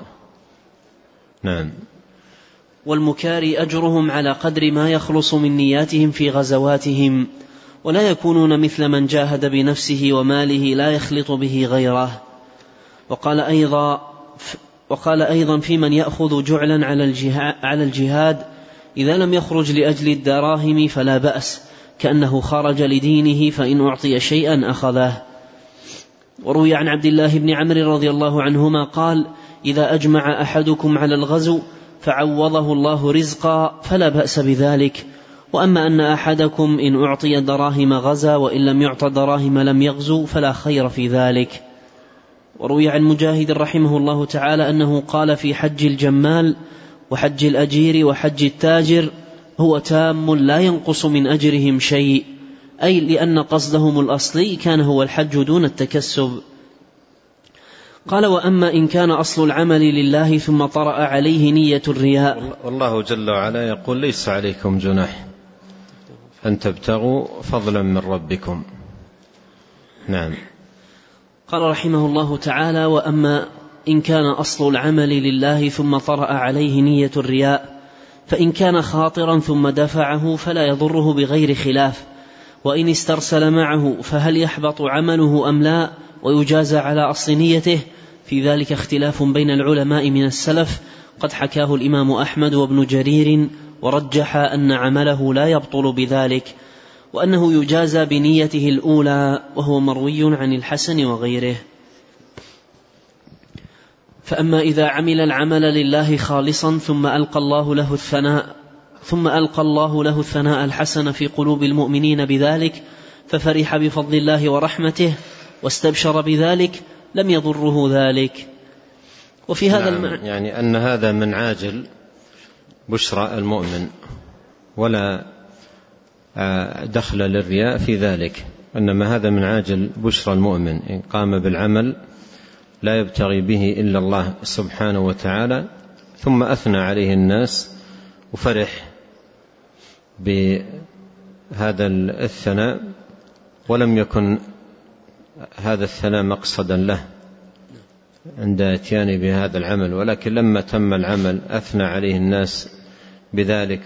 نعم. والمكاري أجرهم على قدر ما يخلص من نياتهم في غزواتهم، ولا يكونون مثل من جاهد بنفسه وماله لا يخلط به غيره. وقال أيضا وقال أيضا في من يأخذ جعلا على الجهاد إذا لم يخرج لأجل الدراهم فلا بأس، كأنه خرج لدينه، فإن أعطي شيئا أخذه. وروي عن عبد الله بن عمرو رضي الله عنهما قال: إذا أجمع أحدكم على الغزو فعوضه الله رزقا فلا بأس بذلك، وأما أن أحدكم إن أعطي دراهم غزا وإن لم يعط دراهم لم يغزو فلا خير في ذلك. وروي عن مجاهد رحمه الله تعالى أنه قال في حج الجمال وحج الأجير وحج التاجر: هو تام لا ينقص من أجرهم شيء، أي لأن قصدهم الأصلي كان هو الحج دون التكسب. قال: وأما إن كان أصل العمل لله ثم طرأ عليه نية الرياء. والله جل وعلا يقول: ليس عليكم جناح أن تبتغوا فضلا من ربكم. نعم. قال رحمه الله تعالى: وأما إن كان أصل العمل لله ثم طرأ عليه نية الرياء، فإن كان خاطرا ثم دفعه فلا يضره بغير خلاف، وإن استرسل معه فهل يحبط عمله أم لا، ويجازى على أصل نيته؟ في ذلك اختلاف بين العلماء من السلف، قد حكاه الإمام أحمد وابن جرير، ورجح أن عمله لا يبطل بذلك، وأنه يجازى بنيته الأولى، وهو مروي عن الحسن وغيره. فأما إذا عمل العمل لله خالصا ثم ألقى الله له الثناء ثم ألقى الله له الثناء الحسن في قلوب المؤمنين بذلك ففرح بفضل الله ورحمته واستبشر بذلك لم يضره ذلك. وفي هذا نعم المعنى يعني أن هذا من عاجل بشرى المؤمن، ولا دخل للرياء في ذلك، إنما هذا من عاجل بشرى المؤمن إن قام بالعمل لا يبتغي به إلا الله سبحانه وتعالى، ثم أثنى عليه الناس وفرح بهذا الثناء، ولم يكن هذا الثناء مقصدا له عند اتيانه بهذا العمل، ولكن لما تم العمل أثنى عليه الناس بذلك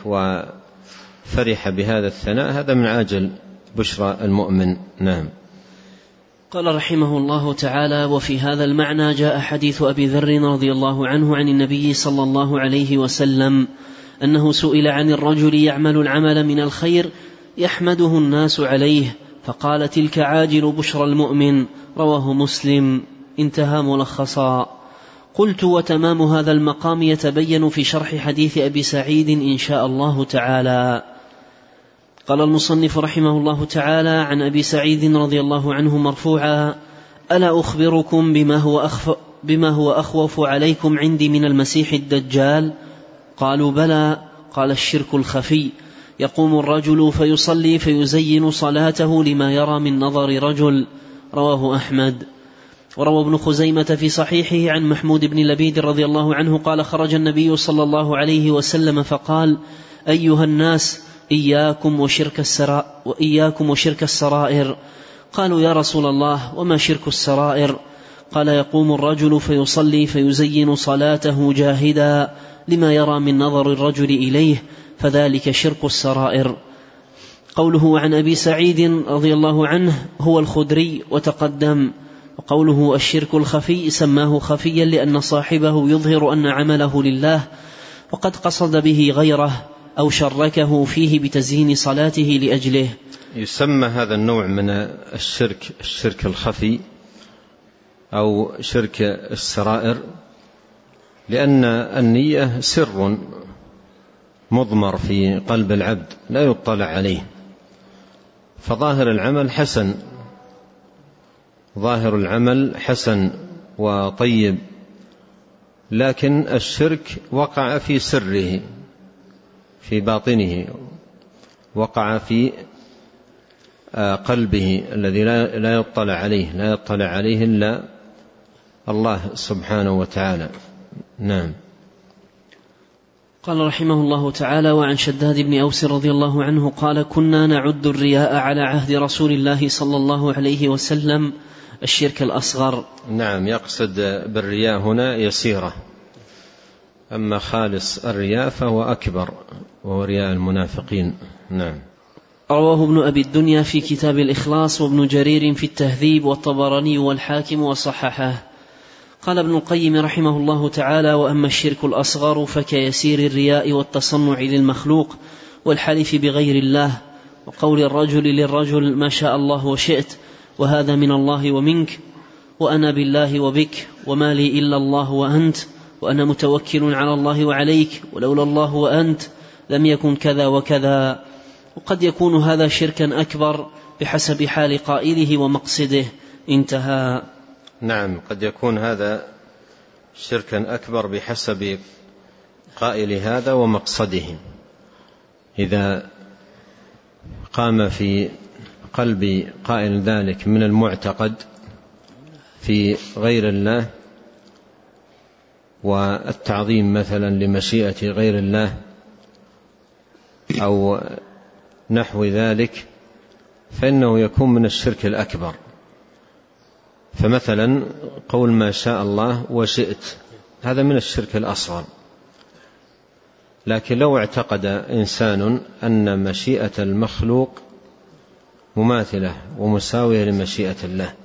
وفرح بهذا الثناء، هذا من عاجل بشرى المؤمن. نعم. قال رحمه الله تعالى: وفي هذا المعنى جاء حديث أبي ذر رضي الله عنه عن النبي صلى الله عليه وسلم أنه سئل عن الرجل يعمل العمل من الخير يحمده الناس عليه فقال: تلك عاجل بشرى المؤمن، رواه مسلم. انتهى ملخصا. قلت: وتمام هذا المقام يتبين في شرح حديث أبي سعيد إن شاء الله تعالى. قال المصنف رحمه الله تعالى عن أبي سعيد رضي الله عنه مرفوعا: ألا أخبركم بما هو, أخف بما هو أخوف عليكم عندي من المسيح الدجال؟ قالوا: بلى. قال: الشرك الخفي، يقوم الرجل فيصلي فيزين صلاته لما يرى من نظر رجل، رواه أحمد. وروى ابن خزيمة في صحيحه عن محمود بن لبيد رضي الله عنه قال: خرج النبي صلى الله عليه وسلم فقال: أيها الناس، إياكم وشرك السرائر, وإياكم وشرك السرائر. قالوا: يا رسول الله، وما شرك السرائر؟ قال: يقوم الرجل فيصلي فيزين صلاته جاهدا لما يرى من نظر الرجل إليه، فذلك شرك السرائر. قوله عن أبي سعيد رضي الله عنه هو الخدري وتقدم. وقوله الشرك الخفي سماه خفيا لأن صاحبه يظهر أن عمله لله وقد قصد به غيره أو شركه فيه بتزيين صلاته لأجله. يسمى هذا النوع من الشرك الشرك الخفي أو شرك السرائر لأن النية سر مضمر في قلب العبد لا يطلع عليه، فظاهر العمل حسن ظاهر العمل حسن وطيب، لكن الشرك وقع في سره في باطنه، وقع في قلبه الذي لا يطلع عليه لا يطلع عليه إلا الله سبحانه وتعالى. نعم. قال رحمه الله تعالى: وعن شداد بن أوس رضي الله عنه قال: كنا نعد الرياء على عهد رسول الله صلى الله عليه وسلم الشرك الأصغر. نعم، يقصد بالرياء هنا يسيرة، أما خالص الرياء فهو أكبر وهو رياء المنافقين. نعم. رواه ابن أبي الدنيا في كتاب الإخلاص، وابن جرير في التهذيب، والطبراني والحاكم وصححه. قال ابن القيم رحمه الله تعالى: وأما الشرك الأصغر فكيسير الرياء والتصنع للمخلوق والحلف بغير الله وقول الرجل للرجل ما شاء الله وشئت، وهذا من الله ومنك، وأنا بالله وبك، وما لي إلا الله وأنت، وأنا متوكل على الله وعليك، ولولا الله وأنت لم يكن كذا وكذا. وقد يكون هذا شركا أكبر بحسب حال قائله ومقصده. انتهى. نعم، قد يكون هذا شركا أكبر بحسب قائل هذا ومقصده. إذا قام في قلب قائل ذلك من المعتقد في غير الله والتعظيم مثلا لمشيئة غير الله أو نحو ذلك، فإنه يكون من الشرك الأكبر. فمثلا قول ما شاء الله وشئت هذا من الشرك الأصغر. لكن لو اعتقد إنسان أن مشيئة المخلوق مماثلة ومساوية لمشيئة الله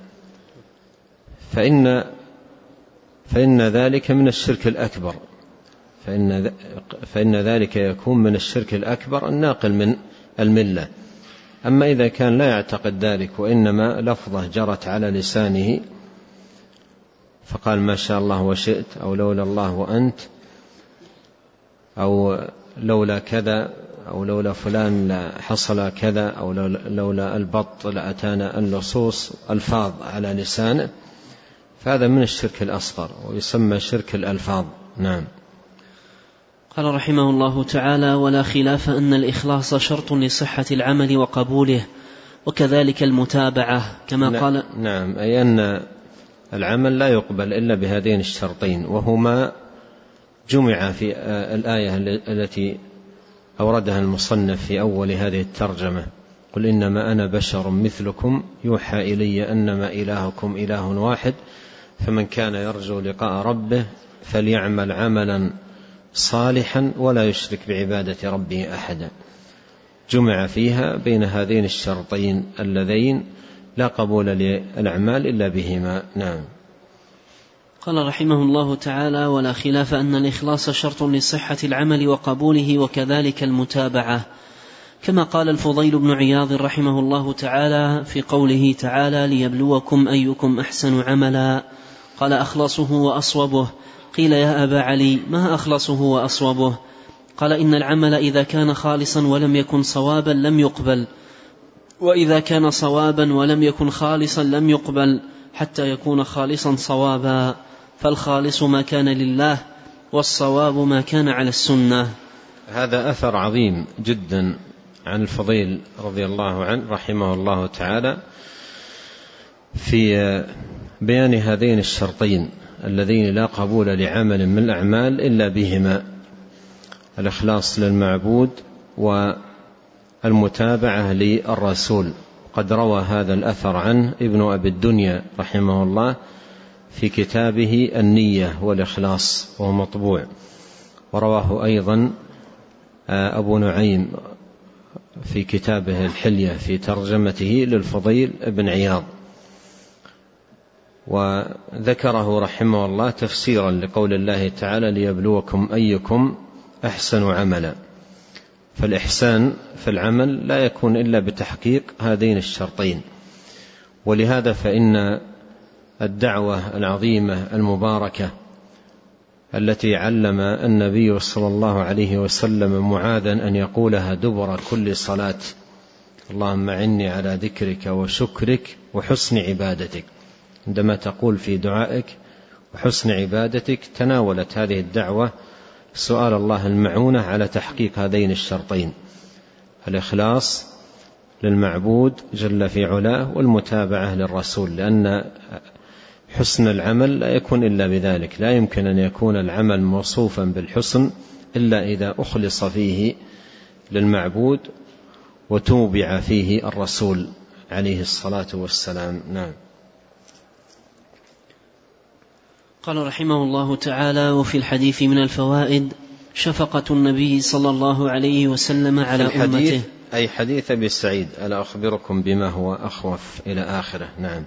فإن فإن ذلك من الشرك الأكبر، فإن فإن ذلك يكون من الشرك الأكبر الناقل من الملة. أما إذا كان لا يعتقد ذلك وإنما لفظة جرت على لسانه فقال ما شاء الله وشئت أو لولا الله وأنت أو لولا كذا أو لولا فلان حصل كذا أو لولا البط لأتانا اللصوص، ألفاظ على لسانه، فهذا من الشرك الأصغر ويسمى شرك الألفاظ. نعم. قال رحمه الله تعالى: ولا خلاف أن الإخلاص شرط لصحة العمل وقبوله، وكذلك المتابعة كما قال. نعم، أي أن العمل لا يقبل إلا بهذين الشرطين، وهما جمع في الآية التي أوردها المصنف في أول هذه الترجمة: قل إنما أنا بشر مثلكم يوحى إلي أنما إلهكم إله واحد فمن كان يرجو لقاء ربه فليعمل عملا صالحا ولا يشرك بعبادة ربه أحدا. جمع فيها بين هذين الشرطين اللذين لا قبول للأعمال إلا بهما. نعم. قال رحمه الله تعالى: ولا خلاف أن الإخلاص شرط لصحة العمل وقبوله، وكذلك المتابعة كما قال الفضيل بن عياض رحمه الله تعالى في قوله تعالى: ليبلوكم أيكم أحسن عملا. قال: أخلصه وأصوبه. قيل: يا أبا علي ما أخلصه وأصوبه؟ قال: إن العمل إذا كان خالصا ولم يكن صوابا لم يقبل، وإذا كان صوابا ولم يكن خالصا لم يقبل حتى يكون خالصا صوابا، فالخالص ما كان لله والصواب ما كان على السنة. هذا أثر عظيم جدا عن الفضيل رضي الله عنه رحمه الله تعالى في بيان هذين الشرطين الذين لا قبول لعمل من الأعمال إلا بهما: الإخلاص للمعبود والمتابعة للرسول. قد روى هذا الأثر عنه ابن أبي الدنيا رحمه الله في كتابه النية والإخلاص وهو مطبوع، ورواه أيضا أبو نعيم في كتابه الحلية في ترجمته للفضيل بن عياض، وذكره رحمه الله تفسيرا لقول الله تعالى: ليبلوكم أيكم أحسن عملا. فالإحسان في العمل لا يكون إلا بتحقيق هذين الشرطين. ولهذا فإن الدعوة العظيمة المباركة التي علم النبي صلى الله عليه وسلم معاذا أن يقولها دبر كل صلاة: اللهم أعني على ذكرك وشكرك وحسن عبادتك، عندما تقول في دعائك وحسن عبادتك تناولت هذه الدعوة سؤال الله المعونة على تحقيق هذين الشرطين: الإخلاص للمعبود جل في علاه والمتابعة للرسول، لأن حسن العمل لا يكون إلا بذلك. لا يمكن أن يكون العمل موصوفا بالحسن إلا إذا أخلص فيه للمعبود وتوبع فيه الرسول عليه الصلاة والسلام. نعم. قال رحمه الله تعالى: وفي الحديث من الفوائد شفقة النبي صلى الله عليه وسلم على أمته. أي حديث أبي سعيد: ألا أخبركم بما هو أخوف إلى آخره. نعم.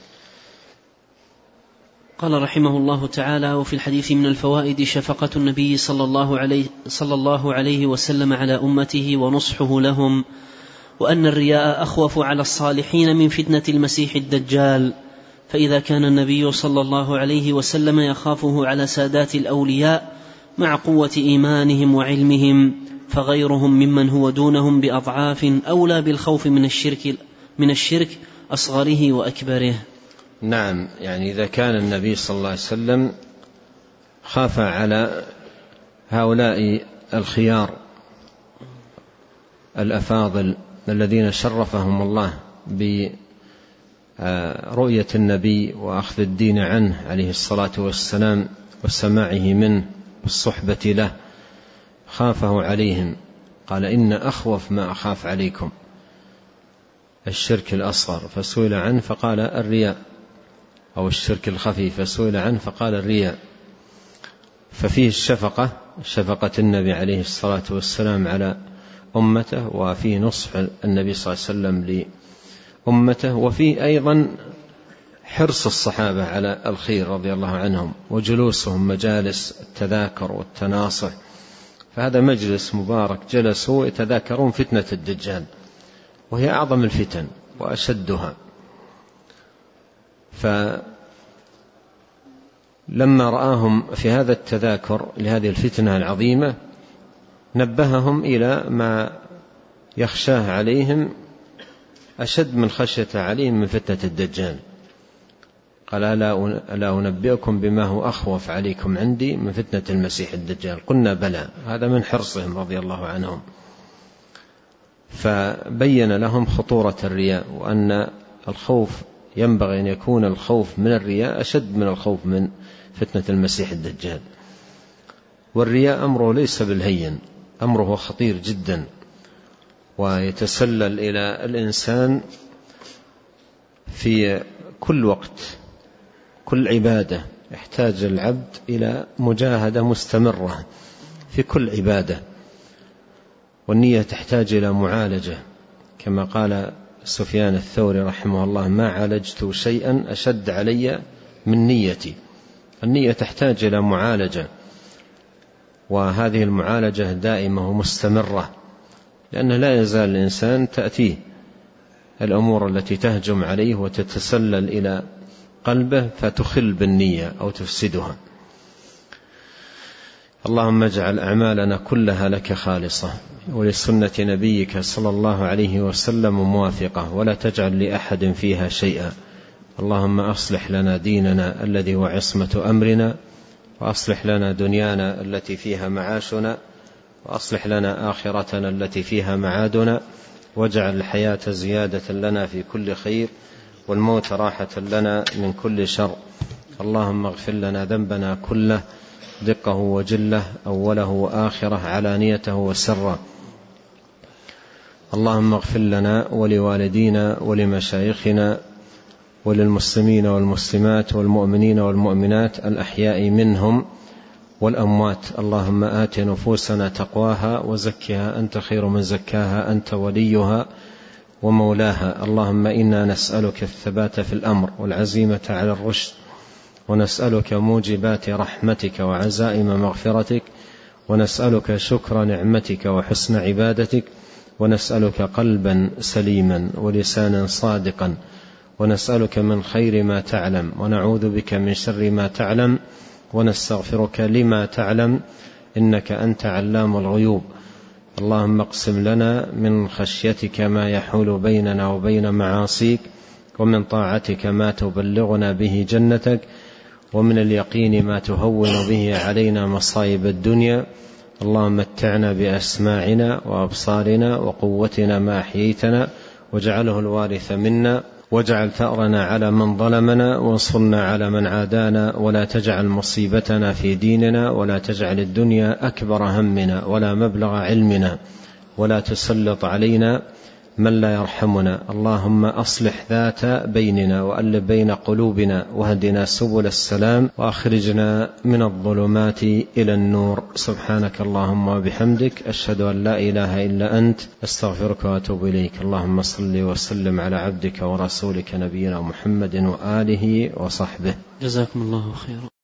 قال رحمه الله تعالى: وفي الحديث من الفوائد شفقة النبي صلى الله عليه, صلى الله عليه وسلم على أمته ونصحه لهم، وأن الرياء أخوف على الصالحين من فتنة المسيح الدجال، فإذا كان النبي صلى الله عليه وسلم يخافه على سادات الأولياء مع قوة إيمانهم وعلمهم، فغيرهم ممن هو دونهم بأضعاف أولى بالخوف من الشرك, من الشرك أصغره وأكبره. نعم، يعني إذا كان النبي صلى الله عليه وسلم خاف على هؤلاء الخيار الأفاضل الذين شرفهم الله برؤية النبي وأخذ الدين عنه عليه الصلاة والسلام وسماعه منه والصحبة له، خافه عليهم. قال: إن أخوف ما أخاف عليكم الشرك الأصغر، فسئل عنه فقال الرياء، أو الشرك الخفي فسئل عنه فقال الرياء. ففيه الشفقة، شفقة النبي عليه الصلاة والسلام على أمته، وفيه نصح النبي صلى الله عليه وسلم لأمته، وفيه أيضا حرص الصحابة على الخير رضي الله عنهم وجلوسهم مجالس التذاكر والتناصح. فهذا مجلس مبارك جلسوا يتذاكرون فتنة الدجال، وهي أعظم الفتن وأشدها. فلما رآهم في هذا التذاكر لهذه الفتنة العظيمة نبههم إلى ما يخشاه عليهم أشد من خشية عليهم من فتنة الدجال. قال ألا أنبئكم بما هو أخوف عليكم عندي من فتنة المسيح الدجال؟ قلنا بلى. هذا من حرصهم رضي الله عنهم. فبين لهم خطورة الرياء، وأن الخوف ينبغي أن يكون الخوف من الرياء أشد من الخوف من فتنة المسيح الدجال. والرياء أمره ليس بالهين، أمره خطير جدا، ويتسلل إلى الإنسان في كل وقت. كل عبادة يحتاج العبد إلى مجاهدة مستمرة في كل عبادة، والنية تحتاج إلى معالجة، كما قال سفيان الثوري رحمه الله: ما عالجت شيئا أشد علي من نيتي. النية تحتاج إلى معالجة، وهذه المعالجة دائمة ومستمرة، لأنه لا يزال الإنسان تأتيه الأمور التي تهجم عليه وتتسلل إلى قلبه فتخل بالنية أو تفسدها. اللهم اجعل أعمالنا كلها لك خالصة ولسنة نبيك صلى الله عليه وسلم موافقة، ولا تجعل لأحد فيها شيئا. اللهم أصلح لنا ديننا الذي هو عصمة أمرنا، وأصلح لنا دنيانا التي فيها معاشنا، وأصلح لنا آخرتنا التي فيها معادنا، واجعل الحياة زيادة لنا في كل خير، والموت راحة لنا من كل شر. اللهم اغفر لنا ذنبنا كله، دقه وجله، أوله وآخره، علانيته وسره. اللهم اغفر لنا ولوالدينا ولمشايخنا وللمسلمين والمسلمات والمؤمنين والمؤمنات الأحياء منهم والأموات. اللهم آت نفوسنا تقواها وزكها أنت خير من زكاها، أنت وليها ومولاها. اللهم إنا نسألك الثبات في الأمر والعزيمة على الرشد، ونسألك موجبات رحمتك وعزائم مغفرتك، ونسألك شكر نعمتك وحسن عبادتك، ونسألك قلبا سليما ولسانا صادقا، ونسألك من خير ما تعلم، ونعوذ بك من شر ما تعلم، ونستغفرك لما تعلم، إنك أنت علام الغيوب. اللهم اقسم لنا من خشيتك ما يحول بيننا وبين معاصيك، ومن طاعتك ما تبلغنا به جنتك، ومن اليقين ما تهون به علينا مصائب الدنيا. اللهم متعنا بأسماعنا وأبصارنا وقوتنا ما أحييتنا، واجعله الوارث منا، واجعل ثأرنا على من ظلمنا، وانصرنا على من عادانا، ولا تجعل مصيبتنا في ديننا، ولا تجعل الدنيا أكبر همنا ولا مبلغ علمنا، ولا تسلط علينا من لا يرحمنا. اللهم أصلح ذات بيننا وألف بين قلوبنا، واهدنا سبل السلام، وأخرجنا من الظلمات إلى النور. سبحانك اللهم وبحمدك، أشهد أن لا إله إلا أنت، أستغفرك وأتوب إليك. اللهم صل وسلم على عبدك ورسولك نبينا محمد وآله وصحبه. جزاكم الله خيرا.